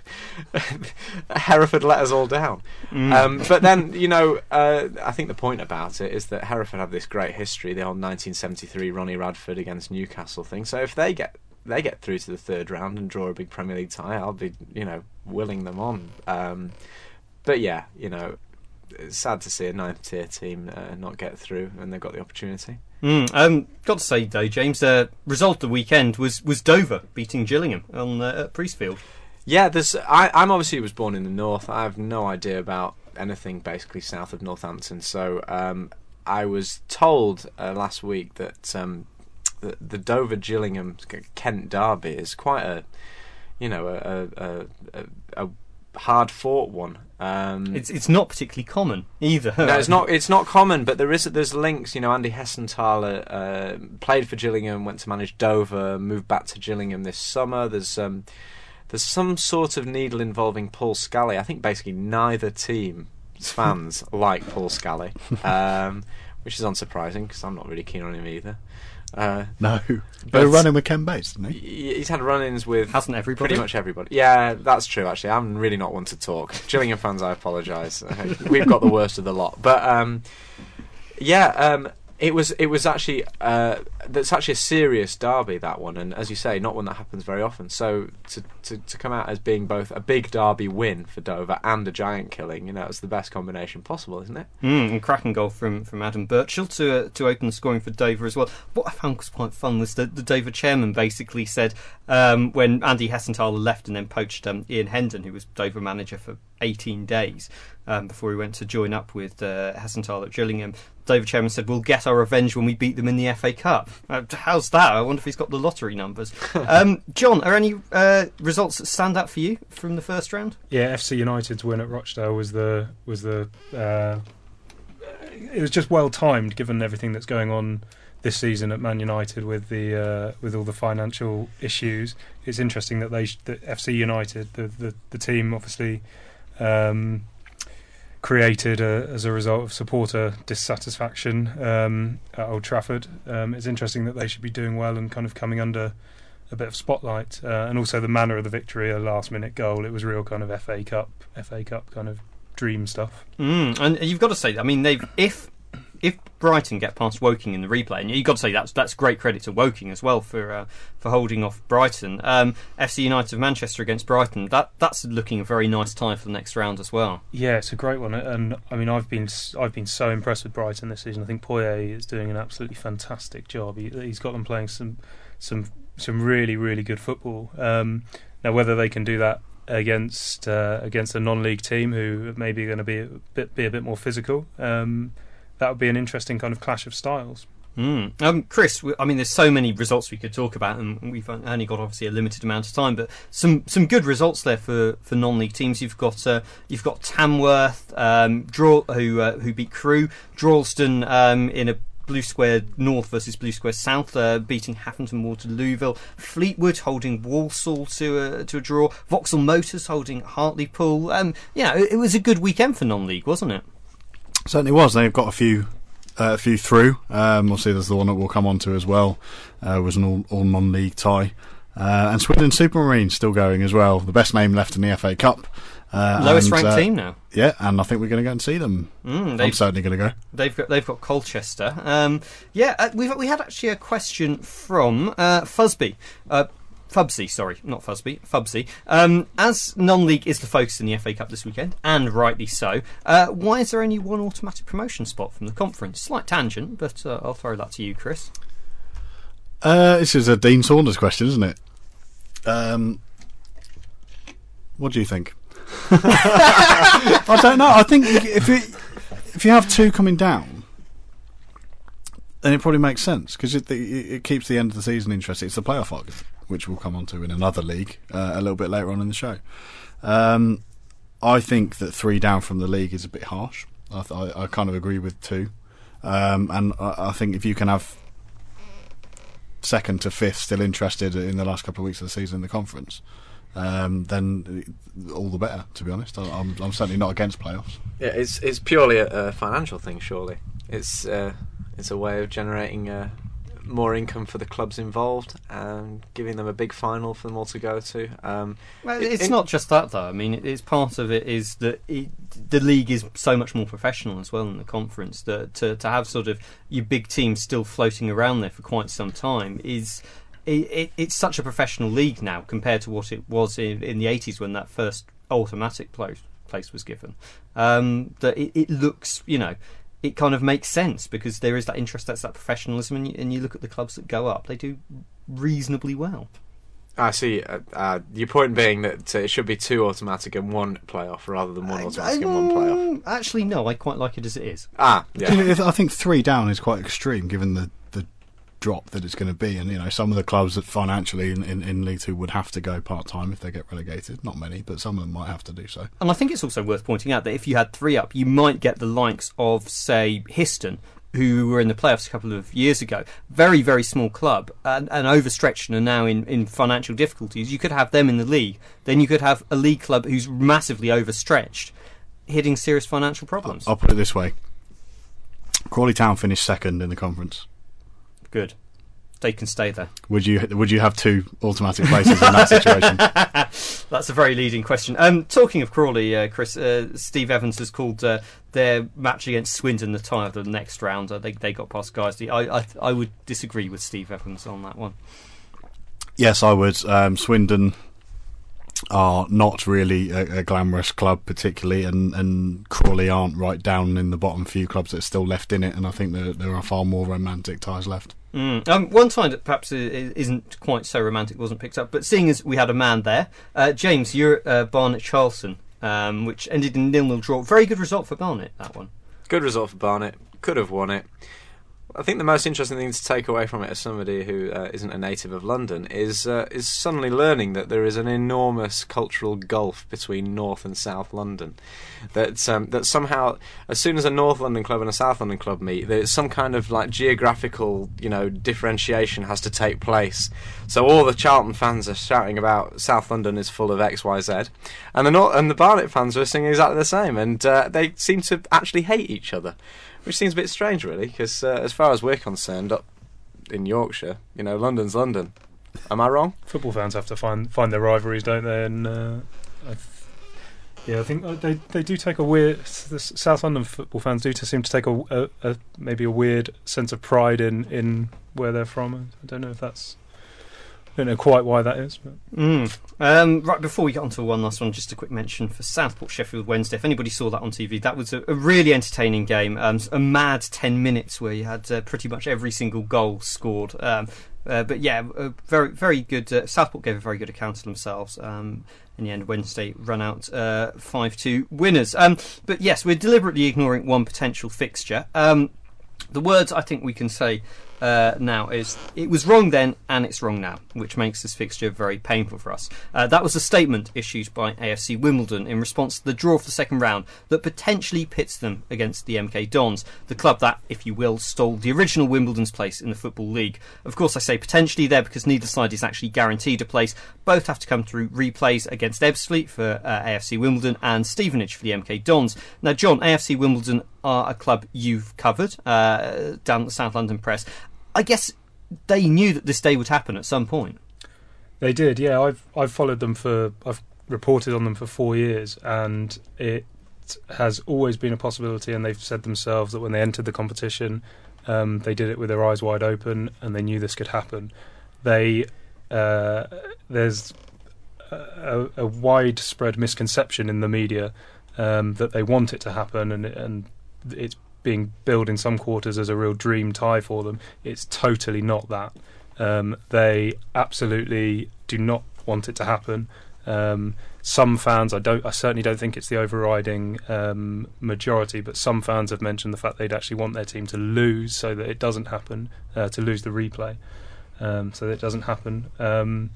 Speaker 5: Hereford let us all down. Mm. Um, but then, you know, uh, I think the point about it is that Hereford have this great history, the old nineteen seventy-three Ronnie Radford against Newcastle thing. So if they get they get through to the third round and draw a big Premier League tie, I'll be, you know, willing them on. Um, but yeah, you know, it's sad to see a ninth tier team uh, not get through, and they've got the opportunity.
Speaker 2: Mm, um, got to say though, James, uh, result of the weekend was, was Dover beating Gillingham on uh, at Priestfield.
Speaker 5: Yeah, there's. I, I'm obviously was born in the north. I have no idea about anything basically south of Northampton. So um, I was told uh, last week that um, the, the Dover Gillingham Kent derby is quite a, you know, a a, a, a hard fought one. Um,
Speaker 2: it's it's not particularly common either.
Speaker 5: No, it's not. It's not common, but there is there's links. You know, Andy Hessenthaler uh, played for Gillingham, went to manage Dover, moved back to Gillingham this summer. There's um, there's some sort of needle involving Paul Scally. I think basically neither team's fans like Paul Scally, um, which is unsurprising because I'm not really keen on him either. Uh,
Speaker 3: no, but we're running with Ken Bates, didn't
Speaker 5: he? He's had run-ins with
Speaker 2: hasn't everybody?
Speaker 5: Pretty much everybody. Yeah, that's true. Actually, I'm really not one to talk. Gillingham fans, I apologise. We've got the worst of the lot. But um, yeah, um, it was it was actually uh, that's actually a serious derby, that one, and as you say, not one that happens very often. So to to, to come out as being both a big derby win for Dover and a giant killing, you know, it's the best combination possible, isn't it?
Speaker 2: Mm, and cracking goal from, from Adam Birchall to uh, to open the scoring for Dover as well. What I found was quite fun was that the Dover chairman basically said um, when Andy Hessenthaler left and then poached um, Ian Hendon, who was Dover manager for eighteen days um, before he went to join up with uh, Hessenthaler at Gillingham. Dover chairman said, "We'll get our revenge when we beat them in the F A Cup." Uh, how's that? I wonder if he's got the lottery numbers. um, John, are any uh, results that stand out for you from the first round?
Speaker 4: Yeah, F C United's win at Rochdale was the was the. Uh, it was just well timed, given everything that's going on this season at Man United with the uh, with all the financial issues. It's interesting that they sh- that F C United, the the, the team, obviously. Um, created a, as a result of supporter dissatisfaction um, at Old Trafford. Um, it's interesting that they should be doing well and kind of coming under a bit of spotlight, uh, and also the manner of the victory, a last minute goal. It was real kind of F A Cup, F A Cup kind of dream stuff.
Speaker 2: Mm, and you've got to say, I mean, they've if if Brighton get past Woking in the replay, and you've got to say that's that's great credit to Woking as well for uh, for holding off Brighton. Um, F C United of Manchester against Brighton, that that's looking a very nice tie for the next round as well.
Speaker 4: Yeah, it's a great one, and I mean I've been I've been so impressed with Brighton this season. I think Poyet is doing an absolutely fantastic job. He, he's got them playing some some some really really good football. Um, now whether they can do that against uh, against a non-league team who maybe going to be a bit be a bit more physical. Um, That would be an interesting kind of clash of styles.
Speaker 2: Mm. Um, Chris, I mean, there's so many results we could talk about, and we've only got obviously a limited amount of time. But some, some good results there for, for non-league teams. You've got uh, you've got Tamworth, um, draw who uh, who beat Crewe, Droylsden um, in a Blue Square North versus Blue Square South, uh, beating Haffington Waterlooville, Fleetwood holding Walsall to a to a draw, Vauxhall Motors holding Hartlepool. Um, yeah, it, it was a good weekend for non-league, wasn't it?
Speaker 3: Certainly was. They've got a few, uh, a few through. Um, we'll see. There's the one that we'll come on to as well. Uh, was an all, all non-league tie, uh, and Swindon Supermarine still going as well. The best name left in the F A Cup. Uh,
Speaker 2: Lowest
Speaker 3: and,
Speaker 2: ranked
Speaker 3: uh,
Speaker 2: team now.
Speaker 3: Yeah, and I think we're going to go and see them.
Speaker 2: Mm,
Speaker 3: I'm certainly going to go.
Speaker 2: They've got they've got Colchester. Um, yeah, uh, we we had actually a question from uh, Fusby. Uh, Fubsy, sorry, not Fusby, Fubsy. Um, as non-league is the focus in the F A Cup this weekend, and rightly so, uh, why is there only one automatic promotion spot from the conference? Slight tangent, but uh, I'll throw that to you, Chris.
Speaker 3: Uh, this is a Dean Saunders question, isn't it? Um, what do you think? I don't know. I think if it, if you have two coming down, then it probably makes sense because it, it, it keeps the end of the season interesting. It's the playoff argument, which we'll come on to in another league uh, a little bit later on in the show. Um, I think that three down from the league is a bit harsh. I, th- I, I kind of agree with two, um, and I, I think if you can have second to fifth still interested in the last couple of weeks of the season in the conference, um, then all the better, to be honest. I, I'm, I'm certainly not against playoffs.
Speaker 5: Yeah, it's it's purely a, a financial thing, surely. It's uh, it's a way of generating uh, more income for the clubs involved and giving them a big final for them all to go to. Um,
Speaker 2: well,
Speaker 5: it,
Speaker 2: it's
Speaker 5: it,
Speaker 2: not just that, though. I mean, it, it's part of it is that it, the league is so much more professional as well in the conference. That to to have sort of your big teams still floating around there for quite some time is. It, it, it's such a professional league now compared to what it was in, in the eighties when that first automatic place, place was given. Um, that it, it looks, you know, it kind of makes sense because there is that interest, that's that professionalism, and you, and you look at the clubs that go up, they do reasonably well.
Speaker 5: I see. Uh, uh, your point being that uh, it should be two automatic and one playoff rather than one automatic
Speaker 2: um,
Speaker 5: and one playoff.
Speaker 2: Actually, no, I quite like it as it is.
Speaker 5: Ah, yeah.
Speaker 3: You know, I think three down is quite extreme given the, the drop that it's going to be, and you know some of the clubs that financially in, in, in League Two would have to go part time if they get relegated. Not many, but some of them might have to do so.
Speaker 2: And I think it's also worth pointing out that if you had three up, you might get the likes of, say, Histon, who were in the playoffs a couple of years ago. Very, very small club, and, and overstretched and are now in, in financial difficulties. You could have them in the league. Then you could have a league club who's massively overstretched, hitting serious financial problems.
Speaker 3: I'll put it this way: Crawley Town finished second in the conference.
Speaker 2: Good. They can stay there.
Speaker 3: Would you Would you have two automatic places in that situation?
Speaker 2: That's a very leading question. Um, talking of Crawley, uh, Chris, uh, Steve Evans has called uh, their match against Swindon the tie of the next round. Uh, they they got past Guiseley. I, I I would disagree with Steve Evans on that one.
Speaker 3: Yes, I would. Um, Swindon are not really a, a glamorous club particularly, and, and Crawley aren't right down in the bottom few clubs that are still left in it, and I think there, there are far more romantic ties left.
Speaker 2: Mm. Um, one tie that perhaps isn't quite so romantic wasn't picked up, but seeing as we had a man there, uh, James, you're at uh, Barnet Charleston, um, which ended in a nil nil draw. Very good result for Barnet, that one.
Speaker 5: Good result for Barnet. Could have won it. I think the most interesting thing to take away from it as somebody who uh, isn't a native of London is uh, is suddenly learning that there is an enormous cultural gulf between North and South London. That um, that somehow, as soon as a North London club and a South London club meet, there's some kind of like geographical, you know, differentiation has to take place. So all the Charlton fans are shouting about South London is full of X, Y, Z, and the North, and the Barnet fans are singing exactly the same, and uh, they seem to actually hate each other. Which seems a bit strange, really, because uh, as far as we're concerned, up in Yorkshire, you know, London's London. Am I wrong?
Speaker 4: Football fans have to find find their rivalries, don't they? And uh, I th- yeah, I think they they do take a weird. The South London football fans do seem to take a, a, a maybe a weird sense of pride in, in where they're from. I don't know if that's. I don't know quite why that is. But.
Speaker 2: Mm. Um, right, before we get on to one last one, just a quick mention for Southport Sheffield Wednesday. If anybody saw that on T V, that was a, a really entertaining game. Um, a mad ten minutes where you had uh, pretty much every single goal scored. Um, uh, but yeah, a very very good. Uh, Southport gave a very good account of themselves. Um, in the end, Wednesday run out uh, five two winners. Um, but yes, we're deliberately ignoring one potential fixture. Um, the words I think we can say Uh, now is it was wrong then and it's wrong now, which makes this fixture very painful for us. Uh, that was a statement issued by A F C Wimbledon in response to the draw for the second round that potentially pits them against the M K Dons, the club that, if you will, stole the original Wimbledon's place in the Football League. Of course, I say potentially there because neither side is actually guaranteed a place. Both have to come through replays against Ebbsfleet for uh, A F C Wimbledon and Stevenage for the M K Dons. Now, John, A F C Wimbledon are a club you've covered uh, down at the South London Press. I guess they knew that this day would happen at some point.
Speaker 4: They did, yeah. I've I've followed them for I've reported on them for four years, and it has always been a possibility. And they've said themselves that when they entered the competition, um, they did it with their eyes wide open, and they knew this could happen. They uh, there's a, a widespread misconception in the media um, that they want it to happen, and and it's being billed in some quarters as a real dream tie for them. It's totally not that. Um, they absolutely do not want it to happen. Um, some fans, I don't, I certainly don't think it's the overriding um, majority, but some fans have mentioned the fact they'd actually want their team to lose so that it doesn't happen, uh, to lose the replay, um, so that it doesn't happen. Um,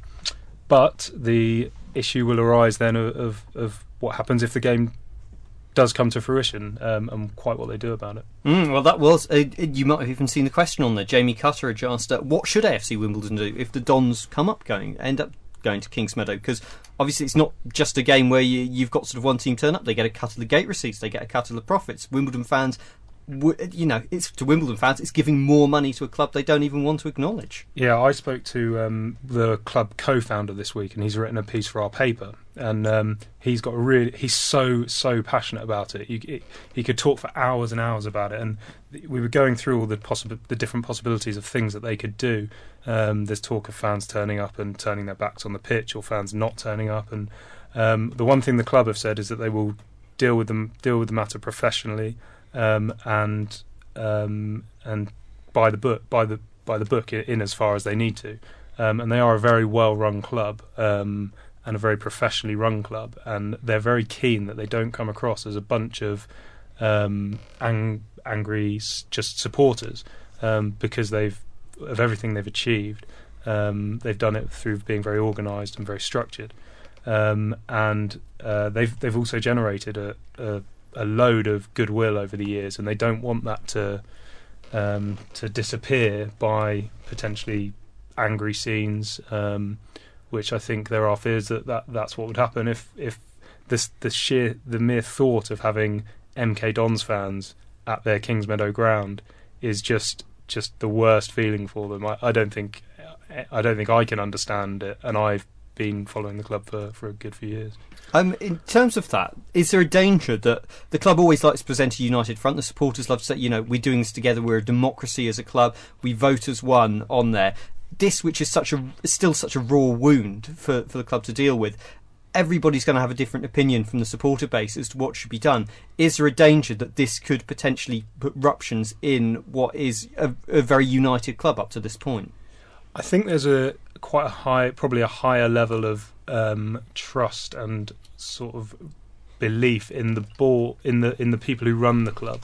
Speaker 4: but the issue will arise then of, of, of what happens if the game does come to fruition, um, and quite what they do about it.
Speaker 2: Mm, well, that was uh, you might have even seen the question on there. Jamie Cutter had asked, uh, "What should A F C Wimbledon do if the Dons come up going, end up going to Kingsmeadow?" Because obviously it's not just a game where you, you've got sort of one team turn up; they get a cut of the gate receipts, they get a cut of the profits. Wimbledon fans, you know, it's to Wimbledon fans, it's giving more money to a club they don't even want to acknowledge.
Speaker 4: Yeah, I spoke to um, the club co-founder this week, and he's written a piece for our paper, and um, he's got a really, he's so so passionate about it. He, it. He could talk for hours and hours about it, and we were going through all the possible, the different possibilities of things that they could do. Um, there's talk of fans turning up and turning their backs on the pitch, or fans not turning up, and um, the one thing the club have said is that they will deal with them, deal with the matter professionally. Um, and um, and by the book, by the by the book, in, in as far as they need to, um, and they are a very well-run club um, and a very professionally run club, and they're very keen that they don't come across as a bunch of um, ang- angry s- just supporters, um, because they've of everything they've achieved, um, they've done it through being very organised and very structured, um, and uh, they've they've also generated a, a a load of goodwill over the years, and they don't want that to um, to disappear by potentially angry scenes, um, which I think there are fears that, that that's what would happen if if this the sheer the mere thought of having M K Dons fans at their Kingsmeadow ground is just just the worst feeling for them. I, I don't think I don't think I can understand it, and I've been following the club for, for a good few years.
Speaker 2: Um, in terms of that, is there a danger that the club always likes to present a united front? The supporters love to say, you know, we're doing this together, we're a democracy as a club, we vote as one on there. This, which is such a still such a raw wound for, for the club to deal with, everybody's going to have a different opinion from the supporter base as to what should be done. Is there a danger that this could potentially put ruptions in what is a, a very united club up to this point?
Speaker 4: I think there's a quite a high, probably a higher level of um, trust and sort of belief in the ball, in the in the people who run the club,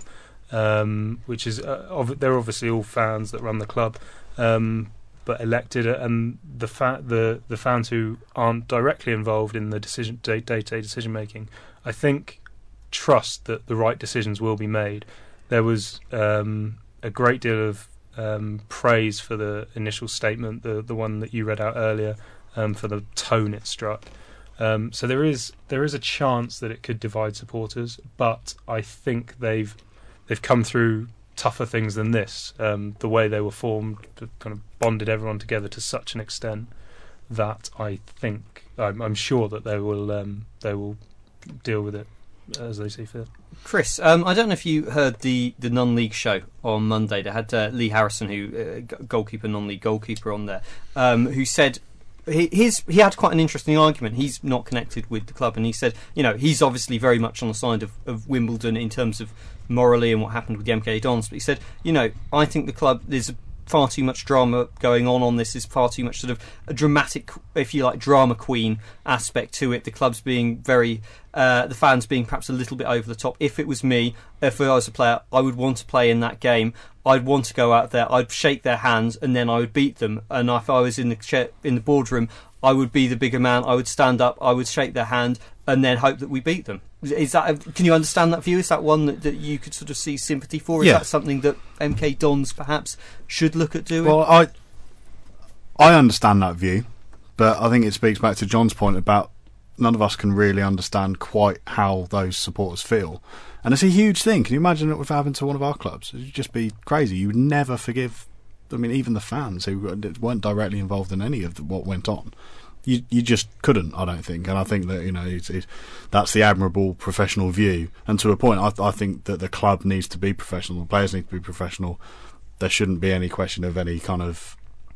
Speaker 4: um, which is uh, ov- they're obviously all fans that run the club, um, but elected, and the fa- the the fans who aren't directly involved in the decision day to day decision making, I think, trust that the right decisions will be made. There was um, a great deal of Um, praise for the initial statement, the the one that you read out earlier, um, for the tone it struck. Um, so there is there is a chance that it could divide supporters, but I think they've they've come through tougher things than this. Um, the way they were formed kind of bonded everyone together to such an extent that I think I'm, I'm sure that they will um, they will deal with it as they see fit.
Speaker 2: Chris, um, I don't know if you heard the, the non-league show on Monday. They had uh, Lee Harrison, who uh, goalkeeper, non-league goalkeeper, on there, um, who said he his, he had quite an interesting argument. He's not connected with the club, and he said, you know, he's obviously very much on the side of, of Wimbledon in terms of morally and what happened with the M K Dons. But he said, you know, I think the club, there's far too much drama going on on this. There's far too much sort of a dramatic, if you like, drama queen aspect to it. The club's being very, uh, the fans being perhaps a little bit over the top. If it was me, if I was a player, I would want to play in that game. I'd want to go out there, I'd shake their hands, and then I would beat them. And if I was in the chair, in the boardroom, I would be the bigger man. I would stand up, I would shake their hand, and then hope that we beat them. Is that? A, can you understand that view? Is that one that, that you could sort of see sympathy for? Is
Speaker 3: yeah.
Speaker 2: that something that M K Dons perhaps should look at doing?
Speaker 3: Well, I I understand that view, but I think it speaks back to John's point about none of us can really understand quite how those supporters feel. And it's a huge thing. Can you imagine it would happen to one of our clubs? It would just be crazy. You would never forgive, I mean, even the fans who weren't directly involved in any of the, what went on. You you just couldn't, I don't think. And I think that, you know, it's, it's, that's the admirable professional view. And to a point, I, I think that the club needs to be professional, the players need to be professional. There shouldn't be any question of any kind of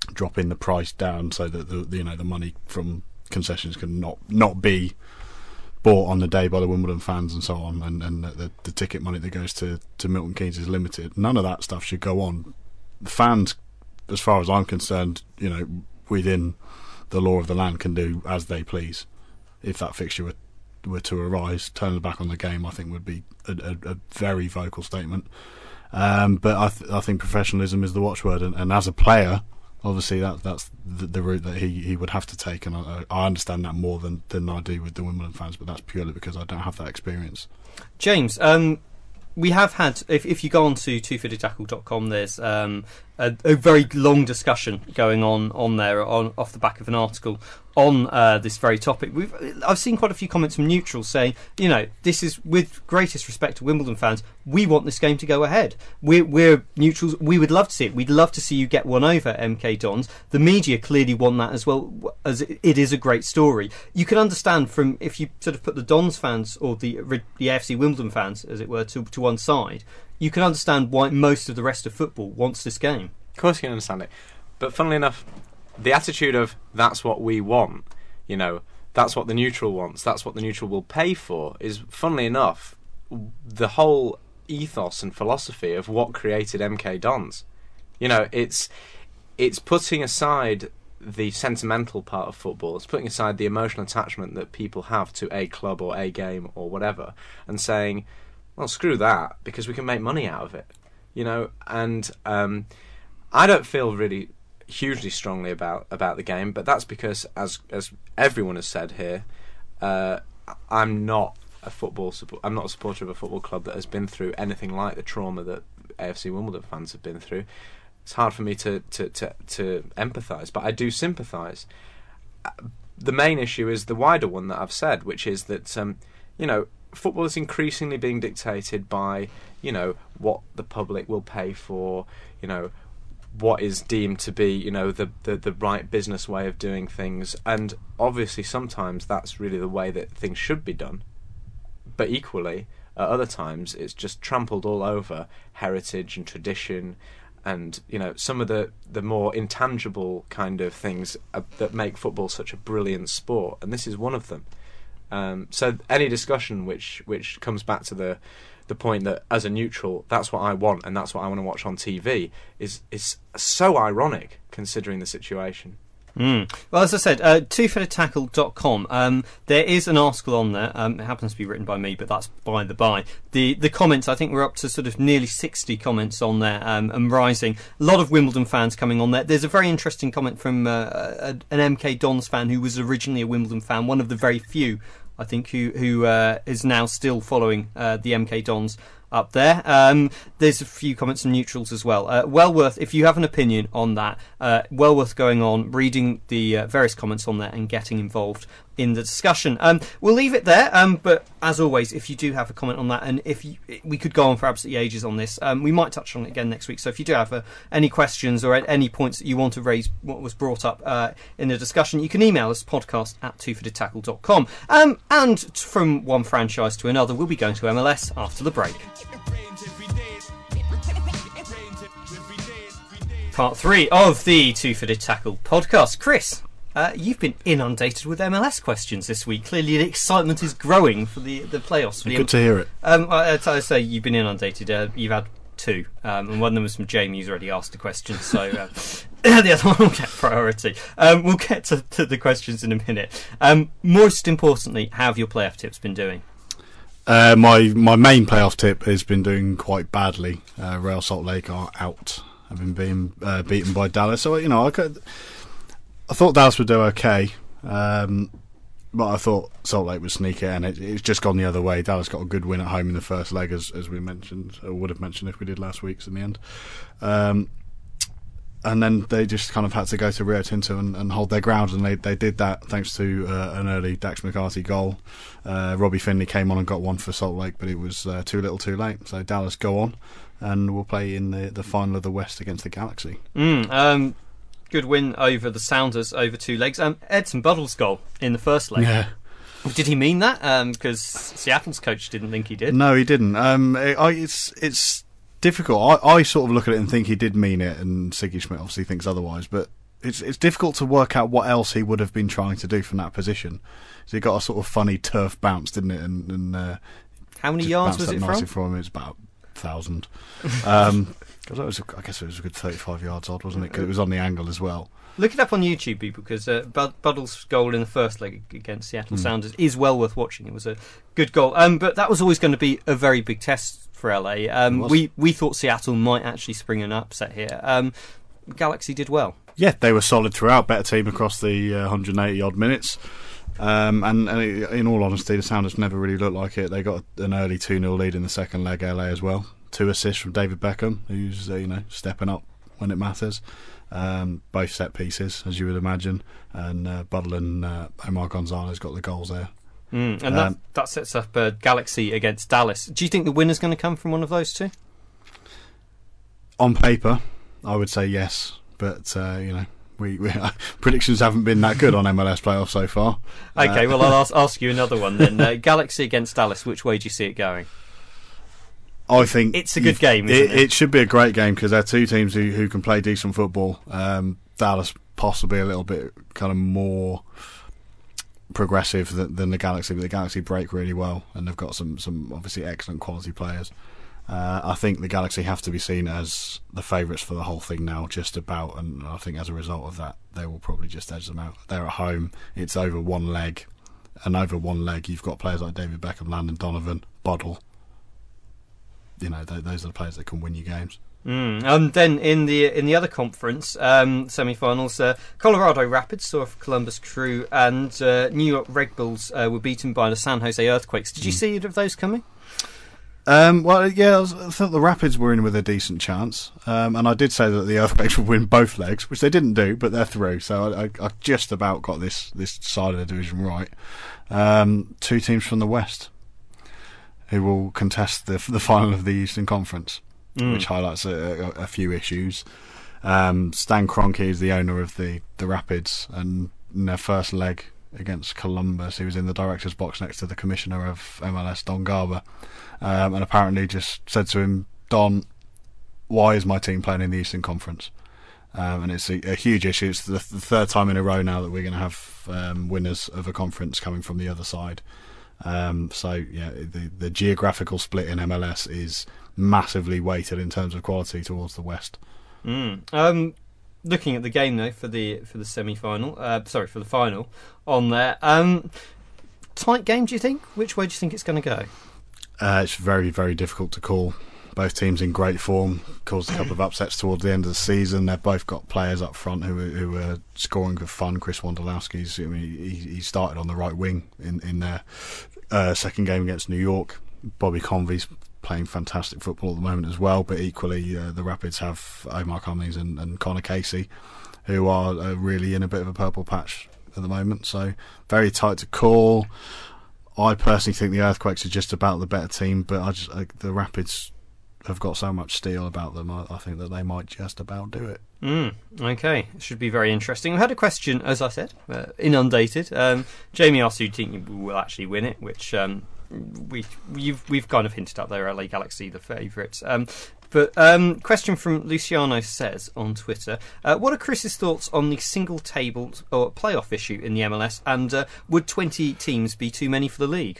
Speaker 3: dropping the price down so that the, the you know the money from concessions can not not be bought on the day by the Wimbledon fans and so on, and, and the, the ticket money that goes to, to Milton Keynes is limited. None of that stuff should go on. The fans, as far as I'm concerned, you know, within the law of the land, can do as they please. If that fixture were, were to arise, turning the back on the game, I think would be a, a, a very vocal statement. Um, but I, th- I think professionalism is the watchword, and, and as a player, obviously that that's the, the route that he, he would have to take, and I, I understand that more than, than I do with the Wimbledon fans, but that's purely because I don't have that experience.
Speaker 2: James, um, we have had, if, if you go on to two footed tackle dot com, there's um, a, a very long discussion going on on there on off the back of an article on uh, this very topic. We've I've seen quite a few comments from neutrals saying, you know, this is, with greatest respect to Wimbledon fans, we want this game to go ahead. We're, we're neutrals. We would love to see it. We'd love to see you get one over M K Dons. The media clearly want that as well, as it is a great story. You can understand from, if you sort of put the Dons fans or the the A F C Wimbledon fans, as it were, to, to one side, you can understand why most of the rest of football wants this game.
Speaker 5: Of course you can understand it. But funnily enough, the attitude of that's what we want, you know, that's what the neutral wants, that's what the neutral will pay for, is, funnily enough, the whole ethos and philosophy of what created M K Dons. You know, it's it's putting aside the sentimental part of football, it's putting aside the emotional attachment that people have to a club or a game or whatever, and saying, well, screw that, because we can make money out of it. You know, and um, I don't feel really hugely strongly about about the game, but that's because, as as everyone has said here, uh, I'm not a football support, I'm not a supporter of a football club that has been through anything like the trauma that A F C Wimbledon fans have been through. It's hard for me to to to, to empathise, but I do sympathise. The main issue is the wider one that I've said, which is that um, you know, football is increasingly being dictated by, you know, what the public will pay for, you know, what is deemed to be, you know, the, the, the right business way of doing things. And obviously sometimes that's really the way that things should be done. But equally, at other times, it's just trampled all over heritage and tradition and, you know, some of the, the more intangible kind of things uh, that make football such a brilliant sport. And this is one of them. Um, so any discussion which which comes back to the the point that, as a neutral, that's what I want and that's what I want to watch on T V is is so ironic considering the situation.
Speaker 2: Mm. Well, as I said, uh, two footed tackle dot com, um, there is an article on there. Um, it happens to be written by me, but that's by the by. The the comments, I think we're up to sort of nearly sixty comments on there, um, and rising. A lot of Wimbledon fans coming on there. There's a very interesting comment from uh, a, an M K Dons fan who was originally a Wimbledon fan, one of the very few, I think, who, who uh, is now still following uh, the M K Dons up there. Um, there's a few comments from neutrals as well. Uh, well worth, if you have an opinion on that, uh, well worth going on, reading the uh, various comments on there and getting involved in the discussion. Um, we'll leave it there, um, but as always, if you do have a comment on that, and if you, we could go on for absolutely ages on this, um, we might touch on it again next week. So if you do have uh, any questions or any points that you want to raise, what was brought up uh, in the discussion, you can email us podcast at two footed tackle dot com. Um, and from one franchise to another, we'll be going to M L S after the break. Part three of the Two Footed Tackle podcast. Chris, uh, you've been inundated with M L S questions this week. Clearly, the excitement is growing for the the playoffs. For the
Speaker 3: Good M- to hear it.
Speaker 2: Um, I, I say you've been inundated. Uh, you've had two, um, and one of them was from Jamie, who's already asked a question. So uh, the other one will get priority. Um, we'll get to, to the questions in a minute. Um, most importantly, how have your playoff tips been doing?
Speaker 3: Uh, my my main playoff tip has been doing quite badly. Uh, Real Salt Lake are out. I've been being uh, beaten by Dallas. So, you know, I could, I thought Dallas would do okay, um, but I thought Salt Lake would sneak it, and it, it's just gone the other way. Dallas got a good win at home in the first leg, as as we mentioned, or would have mentioned if we did last week's in the end. Um, and then they just kind of had to go to Rio Tinto and, and hold their ground, and they, they did that thanks to uh, an early Dax McCarthy goal. Uh, Robbie Finley came on and got one for Salt Lake, but it was uh, too little too late. So Dallas go on, and we'll play in the, the final of the West against the Galaxy.
Speaker 2: Mm, um, good win over the Sounders over two legs. Um, Edson Buddle's goal in the first leg.
Speaker 3: Yeah.
Speaker 2: Did he mean that? Because um, Seattle's coach didn't think he did.
Speaker 3: No, he didn't. Um, it, I, it's it's difficult. I, I sort of look at it and think he did mean it, and Siggy Schmidt obviously thinks otherwise. But it's it's difficult to work out what else he would have been trying to do from that position. So he got a sort of funny turf bounce, didn't it? And, and uh,
Speaker 2: how many yards was it from?
Speaker 3: from him. It's about a thousand. um, Because was, I guess it was a good thirty-five yards odd, wasn't it? Because it was on the angle as well.
Speaker 2: Look it up on YouTube, people, because uh, Bud- Buddle's goal in the first leg against Seattle mm. Sounders is well worth watching. It was a good goal. Um, but that was always going to be a very big test for L A. Um, we, we thought Seattle might actually spring an upset here. Um, Galaxy did well. Yeah,
Speaker 3: they were solid throughout. Better team across the uh, one hundred eighty odd minutes. Um, and, and it, in all honesty, the Sounders never really looked like it. They got an early two nil lead in the second leg, L A as well. Two assists from David Beckham, who's uh, you know stepping up when it matters. Um, both set pieces, as you would imagine, and uh, Buddle and uh, Omar Gonzalez got the goals there.
Speaker 2: Mm, and um, that, that sets up uh, Galaxy against Dallas. Do you think the winner's going to come from one of those two?
Speaker 3: On paper, I would say yes, but uh, you know, we, we predictions haven't been that good on M L S playoffs so far.
Speaker 2: Okay,
Speaker 3: uh,
Speaker 2: well I'll ask, ask you another one then. Uh, Galaxy against Dallas. Which way do you see it going?
Speaker 3: I think
Speaker 2: it's a good game, isn't
Speaker 3: it,
Speaker 2: it?
Speaker 3: It should be a great game because they're two teams who, who can play decent football. Um, Dallas possibly a little bit kind of more progressive than, than the Galaxy, but the Galaxy break really well and they've got some, some obviously excellent quality players. Uh, I think the Galaxy have to be seen as the favourites for the whole thing now, just about, and I think as a result of that, they will probably just edge them out. They're at home, it's over one leg, and over one leg you've got players like David Beckham, Landon Donovan, Buddle. You know, th- those are the players that can win you games.
Speaker 2: Mm. Um, then in the in the other conference um, semi-finals, uh, Colorado Rapids saw off Columbus Crew, and uh, New York Red Bulls uh, were beaten by the San Jose Earthquakes. Did you mm. see either of those coming?
Speaker 3: Um, well, yeah, I, was, I thought the Rapids were in with a decent chance, um, and I did say that the Earthquakes would win both legs, which they didn't do, but they're through. So I, I, I just about got this this side of the division right. Um, two teams from the West who will contest the the final of the Eastern Conference, mm. which highlights a, a, a few issues. Um, Stan Kroenke is the owner of the, the Rapids, and in their first leg against Columbus, he was in the director's box next to the commissioner of M L S, Don Garber, um, and apparently just said to him, Don, why is my team playing in the Eastern Conference? Um, and it's a, a huge issue. It's the, the third time in a row now that we're going to have um, winners of a conference coming from the other side. Um, so yeah, the the geographical split in M L S is massively weighted in terms of quality towards the West.
Speaker 2: Mm. Um, looking at the game though for the for the semi-final, uh, sorry for the final on there. Um, tight game, do you think? Which way do you think it's going to go?
Speaker 3: Uh, it's very very difficult to call. Both teams in great form, caused a couple of upsets towards the end of the season. They've both got players up front who are, who are scoring for fun. Chris Wondolowski's, I mean, he, he started on the right wing in, in their uh, second game against New York. Bobby Convey's playing fantastic football at the moment as well, but equally uh, the Rapids have Omar Cummings and, and Connor Casey, who are uh, really in a bit of a purple patch at the moment. So very tight to call. I personally think the Earthquakes are just about the better team, but I just I, the Rapids have got so much steel about them, I, I think that they might just about do it.
Speaker 2: Mm, okay, it should be very interesting. We had a question, as I said, uh, inundated. Um, Jamie asked who do you think will actually win it, which um, we you've, we've kind of hinted at there, L A Galaxy, the favourites. Um, but um, question from Luciano says on Twitter, uh, what are Chris's thoughts on the single table or playoff issue in the M L S, and uh, would twenty teams be too many for the league?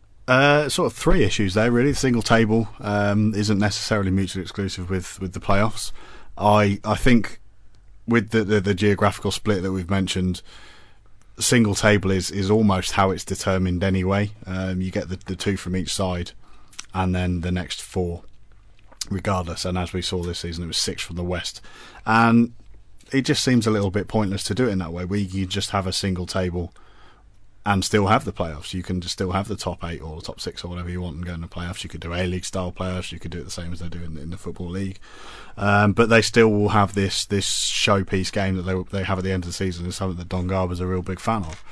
Speaker 3: Uh, sort of three issues there, really. The single table um, isn't necessarily mutually exclusive with, with the playoffs. I I think with the, the, the geographical split that we've mentioned, single table is, is almost how it's determined anyway. Um, you get the, the two from each side and then the next four regardless. And as we saw this season, it was six from the West. And it just seems a little bit pointless to do it in that way, where you just have a single table and still have the playoffs. You can just still have the top eight or the top six or whatever you want and go in the playoffs. You could do A-League style playoffs. You could do it the same as they do in, in the Football League. Um, but they still will have this this showpiece game that they they have at the end of the season. Is something that Don Garber's a real big fan of.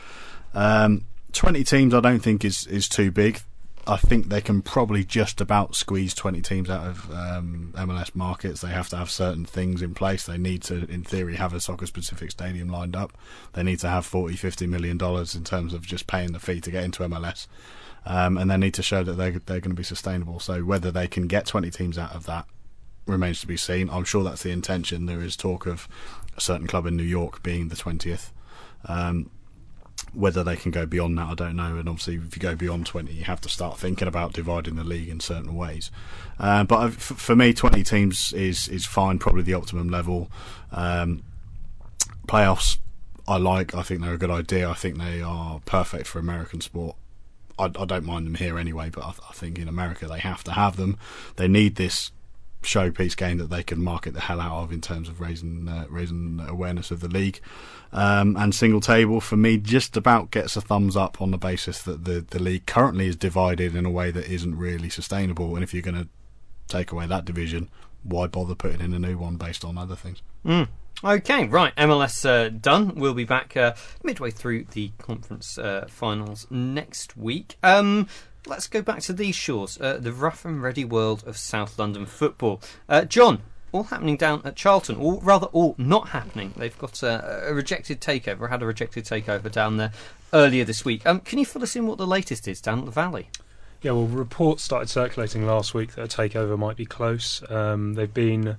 Speaker 3: Um, twenty teams I don't think is, is too big. I think they can probably just about squeeze twenty teams out of um, M L S markets. They have to have certain things in place. They need to, in theory, have a soccer-specific stadium lined up. They need to have forty, fifty million dollars in terms of just paying the fee to get into M L S. Um, and they need to show that they're, they're going to be sustainable. So whether they can get twenty teams out of that remains to be seen. I'm sure that's the intention. There is talk of a certain club in New York being the twentieth. Um, whether they can go beyond that, I don't know. And obviously, if you go beyond twenty, you have to start thinking about dividing the league in certain ways. Uh, but f- for me, twenty teams is is fine, probably the optimum level. Um, playoffs, I like. I think they're a good idea. I think they are perfect for American sport. I, I don't mind them here anyway, but I, th- I think in America they have to have them. They need this showpiece game that they can market the hell out of in terms of raising uh, raising awareness of the league. Um, and single table for me just about gets a thumbs up on the basis that the, the league currently is divided in a way that isn't really sustainable. And if you're going to take away that division, why bother putting in a new one based on other things?
Speaker 2: Mm. Okay, right, M L S uh, done. We'll be back uh, midway through the conference uh, finals next week. Um, let's go back to these shores, uh, the rough and ready world of South London football. Uh, John, all happening down at Charlton, or rather all not happening. They've got a, a rejected takeover, had a rejected takeover down there earlier this week. Um, can you fill us in what the latest is down at the Valley?
Speaker 4: Yeah, well, reports started circulating last week that a takeover might be close. Um, they've been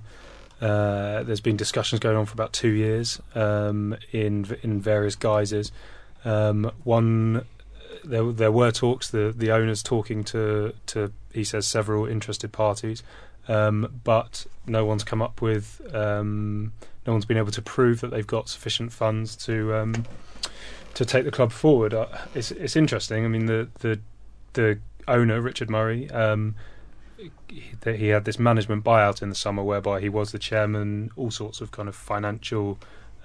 Speaker 4: uh, there's been discussions going on for about two years um, in in various guises. Um, one, there there were talks. The the owners talking to to he says several interested parties. Um, but no one's come up with, um, no one's been able to prove that they've got sufficient funds to um, to take the club forward. Uh, it's it's interesting. I mean, the the the owner Richard Murray, um, he, he had this management buyout in the summer whereby he was the chairman. All sorts of kind of financial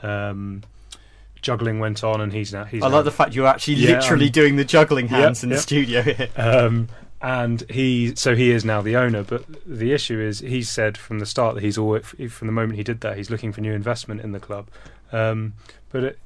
Speaker 4: um, juggling went on, and he's now. He's
Speaker 2: I
Speaker 4: now,
Speaker 2: like the fact you're actually
Speaker 4: yeah,
Speaker 2: literally
Speaker 4: um,
Speaker 2: doing the juggling hands
Speaker 4: yep,
Speaker 2: in
Speaker 4: yep.
Speaker 2: the studio here.
Speaker 4: Um, And he, so he is now the owner. But the issue is, he said from the start that he's always, from the moment he did that, he's looking for new investment in the club. Um, but it,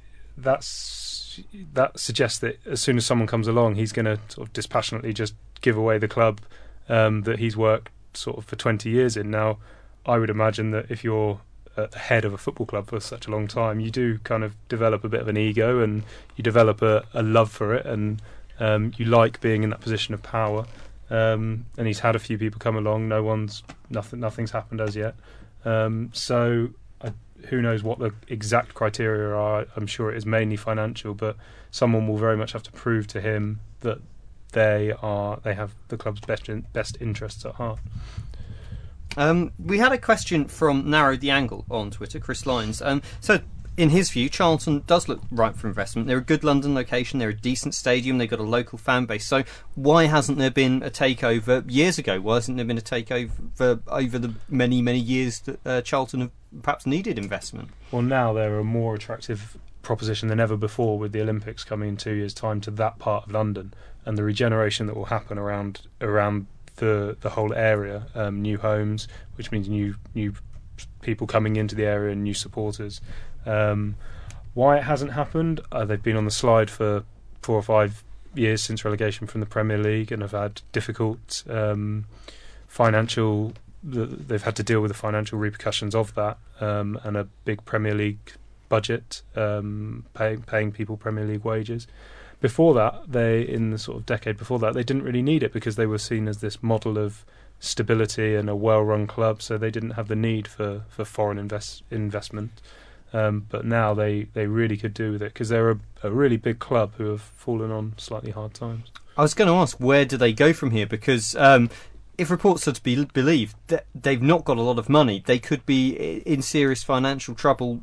Speaker 4: that's that suggests that as soon as someone comes along, he's going to sort of dispassionately just give away the club um, that he's worked sort of for twenty years in. Now, I would imagine that if you're at the head of a football club for such a long time, you do kind of develop a bit of an ego, and you develop a, a love for it, and um, you like being in that position of power. Um, and he's had a few people come along. No one's nothing. Nothing's happened as yet. Um, so I, who knows what the exact criteria are? I'm sure it is mainly financial, but someone will very much have to prove to him that they are they have the club's best in, best interests at heart.
Speaker 2: Um, we had a question from Narrow the Angle on Twitter, Chris Lyons. Um, so. In his view, Charlton does look ripe for investment. They're a good London location, they're a decent stadium, they've got a local fan base. So why hasn't there been a takeover years ago? Why hasn't there been a takeover over the many, many years that uh, Charlton have perhaps needed investment?
Speaker 4: Well, now they're a more attractive proposition than ever before, with the Olympics coming in two years' time to that part of London, and the regeneration that will happen around around the the whole area. Um, new homes, which means new new people coming into the area and new supporters. Um, why it hasn't happened? Uh, they've been on the slide for four or five years since relegation from the Premier League, and have had difficult um, financial. They've had to deal with the financial repercussions of that, um, and a big Premier League budget, um, paying paying people Premier League wages. Before that, they in the sort of decade before that, they didn't really need it because they were seen as this model of stability and a well-run club, so they didn't have the need for for foreign invest investment. Um, but now they, they really could do with it because they're a, a really big club who have fallen on slightly hard times.
Speaker 2: I was going to ask, where do they go from here? Because um, if reports are to be believed, that they've not got a lot of money. They could be in serious financial trouble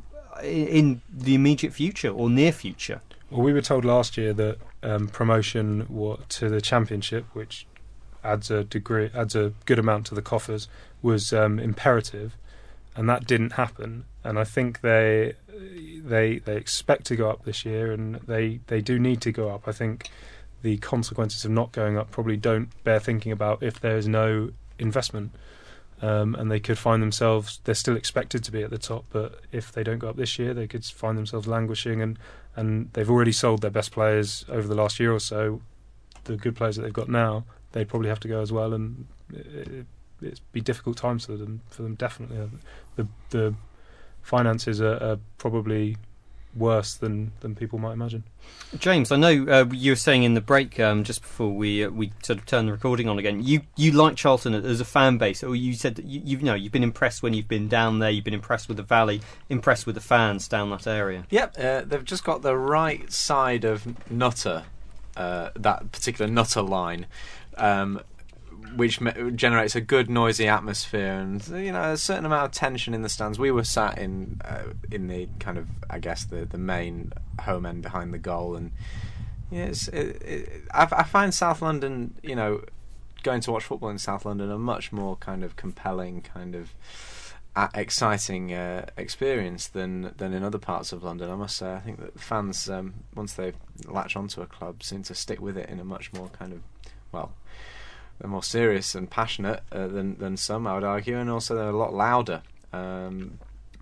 Speaker 2: in the immediate future or near future.
Speaker 4: Well, we were told last year that um, promotion to the Championship, which adds a degree, adds a good amount to the coffers, was um, imperative. And that didn't happen, and I think they they they expect to go up this year, and they, they do need to go up. I think the consequences of not going up probably don't bear thinking about if there is no investment, um, and they could find themselves. They're still expected to be at the top, but if they don't go up this year, they could find themselves languishing, and, and they've already sold their best players over the last year or so. The good players that they've got now, they'd probably have to go as well, and it, it'd be difficult times for them. For them, definitely. The the finances are, are probably worse than, than people might imagine.
Speaker 2: James, I know uh, you were saying in the break um, just before we uh, we sort of turned the recording on again. You you like Charlton as a fan base, or you said that you, you know you've been impressed when you've been down there. You've been impressed with the valley, impressed with the fans down that area.
Speaker 5: Yep, uh, they've just got the right side of Nutter, uh, that particular Nutter line. Um, which me- generates a good noisy atmosphere and, you know, a certain amount of tension in the stands. We were sat in uh, in the kind of, I guess, the, the main home end behind the goal, and yeah, it's, it, it, I, I find South London, you know, going to watch football in South London a much more kind of compelling, kind of uh, exciting uh, experience than than in other parts of London. I must say, I think that fans, um, once they latch onto a club, seem to stick with it in a much more kind of, well, they're more serious and passionate uh, than than some, I would argue, and also they're a lot louder. Um,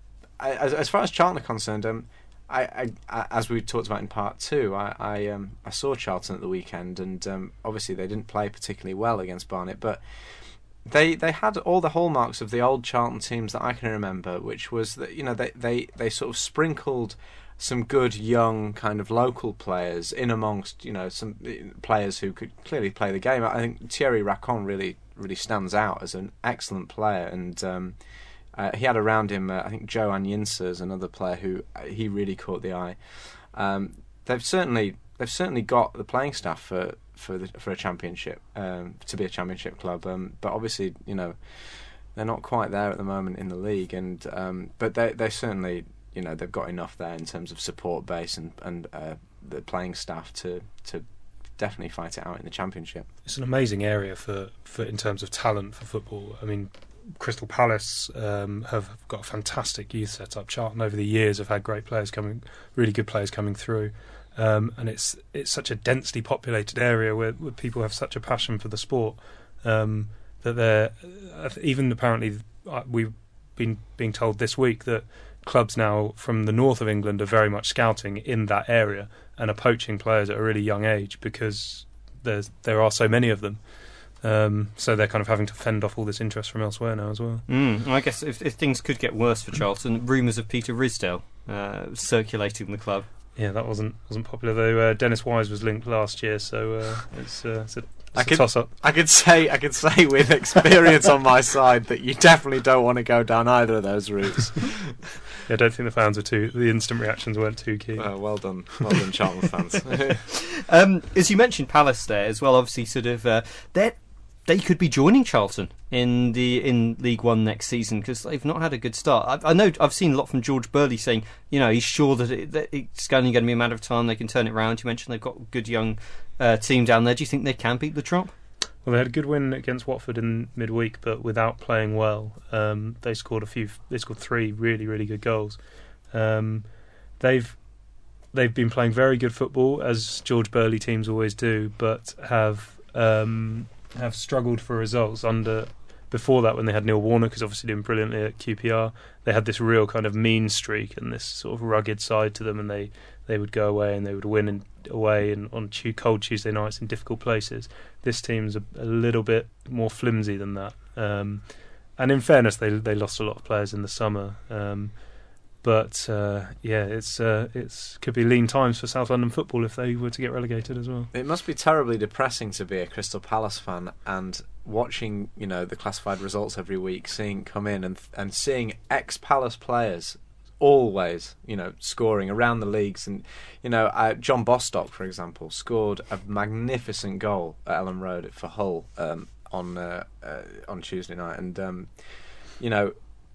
Speaker 5: I, as, as far as Charlton are concerned, um, I, I, I, as we talked about in part two, I I, um, I saw Charlton at the weekend, and um, obviously they didn't play particularly well against Barnet, but they they had all the hallmarks of the old Charlton teams that I can remember, which was that, you know, they they, they sort of sprinkled some good young kind of local players in amongst, you know, some players who could clearly play the game. I think Thierry Racon really really stands out as an excellent player, and um, uh, he had around him, uh, I think Joe Anyinsa is another player who uh, he really caught the eye. Um, they've certainly they've certainly got the playing staff for for the, for a championship, um, to be a championship club, um, but obviously, you know, they're not quite there at the moment in the league, and um, but they they certainly, you know, they've got enough there in terms of support base and and uh, the playing staff to to definitely fight it out in the Championship.
Speaker 4: It's an amazing area for, for in terms of talent for football. I mean, Crystal Palace um, have got a fantastic youth setup. Charlton over the years have had great players coming, really good players coming through, um, and it's it's such a densely populated area where, where people have such a passion for the sport um, that they're even apparently uh, we've been being told this week that clubs now from the north of England are very much scouting in that area and are poaching players at a really young age because there's there are so many of them. Um, so they're kind of having to fend off all this interest from elsewhere now as well.
Speaker 2: Mm, I guess if, if things could get worse for Charlton, rumours of Peter Ridsdale uh, circulating the club.
Speaker 4: Yeah, that wasn't wasn't popular though. Uh, Dennis Wise was linked last year, so uh, it's, uh, it's a, it's
Speaker 5: I
Speaker 4: a
Speaker 5: could,
Speaker 4: toss up.
Speaker 5: I could say I could say with experience on my side that you definitely don't want to go down either of those routes.
Speaker 4: Yeah, I don't think the fans were too. The instant reactions weren't too keen.
Speaker 5: Oh, well done, well done, Charlton fans.
Speaker 2: um, as you mentioned, Palace there as well. Obviously, sort of uh, they they could be joining Charlton in the in League One next season because they've not had a good start. I, I know I've seen a lot from George Burley saying, you know, he's sure that, it, that it's only going to be a matter of time they can turn it around. You mentioned they've got a good young uh, team down there. Do you think they can beat the Trop?
Speaker 4: Well, they had a good win against Watford in midweek, but without playing well. Um, they scored a few. They scored three really, really good goals. Um, they've they've been playing very good football, as George Burley teams always do, but have um, have struggled for results under. Before that, when they had Neil Warnock, who's obviously doing brilliantly at Q P R, they had this real kind of mean streak and this sort of rugged side to them, and they, they would go away and they would win in, away and on tu- cold Tuesday nights in difficult places. This team's a, a little bit more flimsy than that. Um, and in fairness, they they lost a lot of players in the summer. Um, but uh, yeah, it's uh, it's could be lean times for South London football if they were to get relegated as well.
Speaker 5: It must be terribly depressing to be a Crystal Palace fan and watching, you know, the classified results every week, seeing come in and and seeing ex-Palace players always, you know, scoring around the leagues. And, you know, uh, John Bostock, for example, scored a magnificent goal at Ellen Road for Hull um, on uh, uh, on Tuesday night, and um, you know,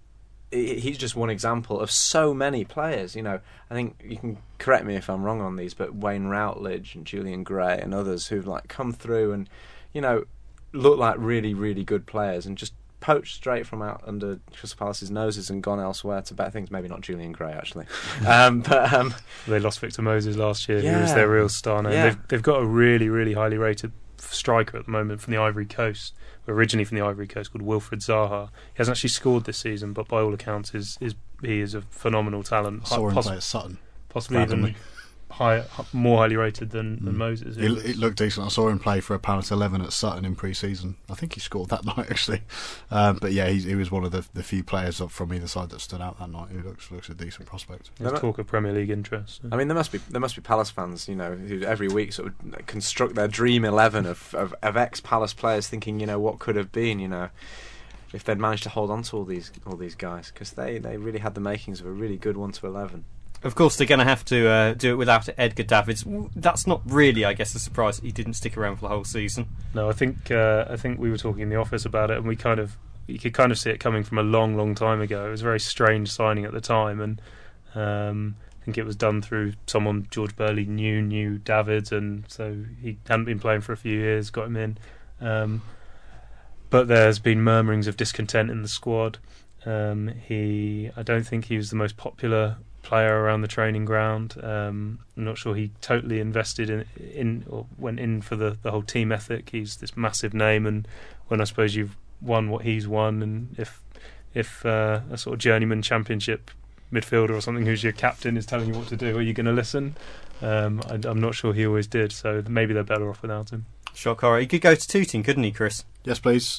Speaker 5: he's just one example of so many players. You know, I think you can correct me if I'm wrong on these, but Wayne Routledge and Julian Gray and others who've like come through and, you know, look like really, really good players and just poached straight from out under Crystal Palace's noses and gone elsewhere to better things. Maybe not Julian Gray, actually. um, but um,
Speaker 4: they lost Victor Moses last year,
Speaker 5: yeah,
Speaker 4: who was their real star now.
Speaker 5: Yeah.
Speaker 4: They've, they've got a really, really highly rated striker at the moment from the Ivory Coast, originally from the Ivory Coast, called Wilfred Zaha. He hasn't actually scored this season, but by all accounts, is is he is a phenomenal talent.
Speaker 3: I saw him
Speaker 4: Poss-
Speaker 3: play at Sutton.
Speaker 4: Possibly
Speaker 3: randomly.
Speaker 4: even high, more highly rated than, than
Speaker 3: Mm.
Speaker 4: Moses.
Speaker 3: It, it looked decent. I saw him play for a Palace eleven at Sutton in pre-season. I think he scored that night actually. Um, but yeah, he, he was one of the, the few players up from either side that stood out that night. He looks looks a decent prospect.
Speaker 4: There's talk of Premier League interest.
Speaker 5: I mean, there must be there must be Palace fans, you know, who every week sort of construct their dream eleven of, of, of ex-Palace players, thinking, you know, what could have been, you know, if they'd managed to hold on to all these all these guys, because they, they really had the makings of a really good one to eleven.
Speaker 2: Of course, they're going to have to uh, do it without Edgar Davids. That's not really, I guess, a surprise that he didn't stick around for the whole season.
Speaker 4: No, I think uh, I think we were talking in the office about it, and we kind of you could kind of see it coming from a long, long time ago. It was a very strange signing at the time, and um, I think it was done through someone George Burley knew knew Davids, and so he hadn't been playing for a few years, got him in. Um, but there's been murmurings of discontent in the squad. Um, he, I don't think he was the most popular player around the training ground. Um, I'm not sure he totally invested in, in or went in for the, the whole team ethic. He's this massive name, and when I suppose you've won what he's won, and if if uh, a sort of journeyman championship midfielder or something who's your captain is telling you what to do, are you going to listen? Um, I, I'm not sure he always did, so maybe they're better off without him.
Speaker 2: Shock horror. He could go to Tooting, couldn't he, Chris?
Speaker 3: Yes, please.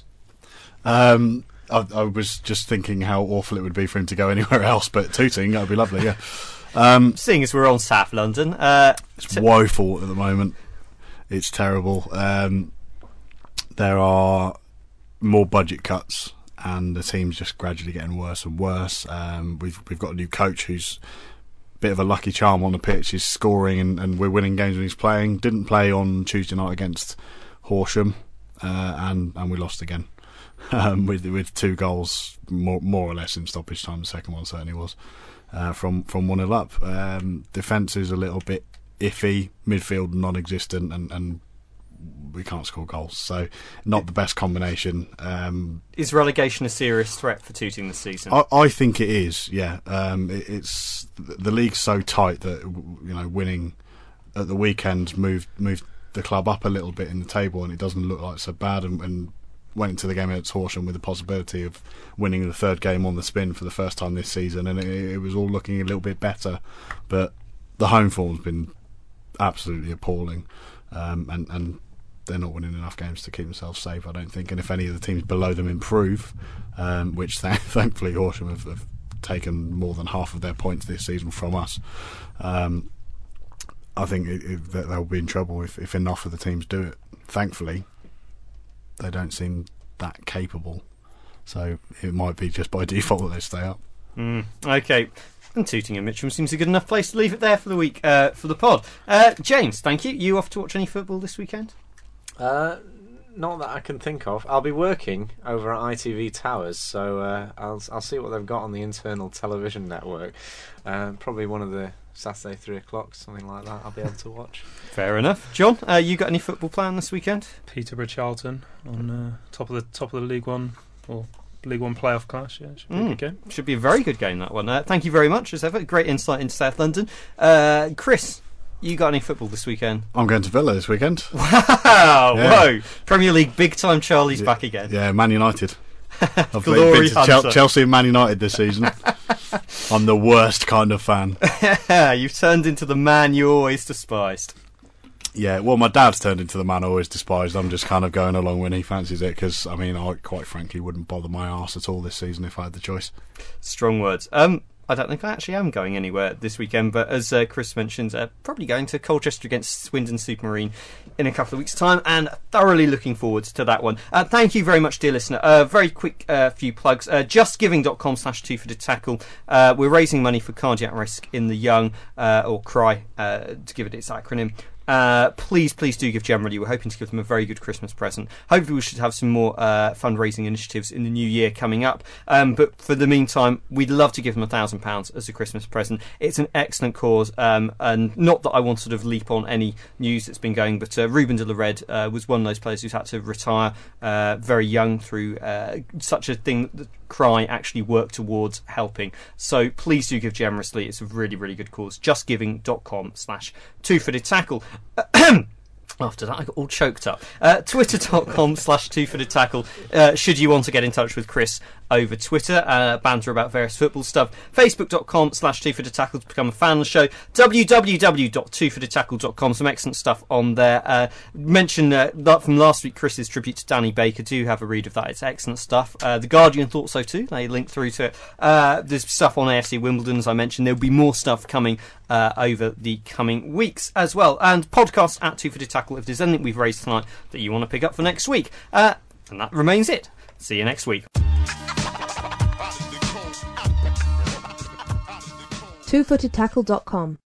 Speaker 3: Um, I, I was just thinking how awful it would be for him to go anywhere else, but Tooting, that would be lovely, yeah. Um,
Speaker 2: Seeing as we're on South London... Uh,
Speaker 3: it's
Speaker 2: t-
Speaker 3: woeful at the moment. It's terrible. Um, there are more budget cuts, and the team's just gradually getting worse and worse. Um, we've we've got a new coach who's a bit of a lucky charm on the pitch. He's scoring, and, and we're winning games when he's playing. Didn't play on Tuesday night against Horsham, uh, and, and we lost again. Um, with with two goals more more or less in stoppage time. The second one certainly was uh, from from one nil up. Um, defence is a little bit iffy, midfield non-existent, and, and we can't score goals. So not the best combination. Um,
Speaker 2: is relegation a serious threat for Tooting this season?
Speaker 3: I, I think it is. Yeah, um, it, it's the league's so tight that, you know, winning at the weekend moved moved the club up a little bit in the table, and it doesn't look like so bad. And, and went into the game against Horsham with the possibility of winning the third game on the spin for the first time this season, and it, it was all looking a little bit better. But the home form's been absolutely appalling, um, and, and they're not winning enough games to keep themselves safe, I don't think. And if any of the teams below them improve, um, which th- thankfully Horsham have, have taken more than half of their points this season from us, um, I think it, it, that they'll be in trouble if, if enough of the teams do it. Thankfully, they don't seem that capable, so it might be just by default that they stay up.
Speaker 2: Mm, okay, and Tooting and Mitcham seems a good enough place to leave it there for the week, uh, for the pod. Uh, James, thank you. You off to watch any football this weekend?
Speaker 5: Uh, not that I can think of. I'll be working over at I T V Towers, so uh, I'll I'll see what they've got on the internal television network. Uh, probably one of the Saturday three o'clock, something like that. I'll be able to watch.
Speaker 2: Fair enough. John, uh, you got any football plan this weekend?
Speaker 4: Peterborough Charlton on uh, top of the top of the League One or League One playoff clash. Yeah, should be
Speaker 2: Mm,
Speaker 4: a good game.
Speaker 2: Should be a very good game, that one. Uh, thank you very much, as ever. Great insight into South London. Uh, Chris, you got any football this weekend?
Speaker 3: I'm going to Villa this weekend.
Speaker 2: Wow!
Speaker 3: Yeah.
Speaker 2: Whoa! Premier League big time. Charlie's
Speaker 3: Yeah,
Speaker 2: back again.
Speaker 3: Yeah, Man United. I've been,
Speaker 2: Glory
Speaker 3: been to Chel-
Speaker 2: Hunter.
Speaker 3: Chelsea and Man United this season. I'm the worst kind of fan.
Speaker 2: You've turned into the man you always despised.
Speaker 3: Yeah, well, my dad's turned into the man I always despised. I'm just kind of going along when he fancies it, because, I mean, I quite frankly wouldn't bother my arse at all this season if I had the choice.
Speaker 2: Strong words. Um, I don't think I actually am going anywhere this weekend, but as uh, Chris mentioned, uh, probably going to Colchester against Swindon Supermarine in a couple of weeks' time, and thoroughly looking forward to that one. Uh, thank you very much, dear listener. Uh, very quick uh, few plugs. Uh, justgiving.com slash two footed tackle. Uh, we're raising money for cardiac risk in the young, uh, or CRY, uh, to give it its acronym. Uh, please, please do give generally. We're hoping to give them a very good Christmas present. Hopefully we should have some more uh, fundraising initiatives in the new year coming up. Um, but for the meantime, we'd love to give them a thousand pounds as a Christmas present. It's an excellent cause, um, and not that I want to sort of leap on any news that's been going, but uh, Ruben de la Red uh, was one of those players who's had to retire uh, very young through uh, such a thing that CRY actually work towards helping. So please do give generously. It's a really, really good cause. justgiving.com slash two-footed tackle. After that, I got all choked up. Uh, Twitter.com slash two-footed tackle. Uh, should you want to get in touch with Chris over Twitter, uh, banter about various football stuff. Facebook.com slash two footed tackle to become a fan of the show. w w w dot two footed tackle dot com, some excellent stuff on there. Uh, mention uh, that from last week, Chris's tribute to Danny Baker. Do have a read of that, it's excellent stuff. Uh, the Guardian thought so too, they linked through to it. Uh, there's stuff on A F C Wimbledon, as I mentioned. There'll be more stuff coming uh, over the coming weeks as well. And podcast at two footed tackle if there's anything we've raised tonight that you want to pick up for next week. Uh, and that remains it. See you next week.
Speaker 1: two footed tackle dot com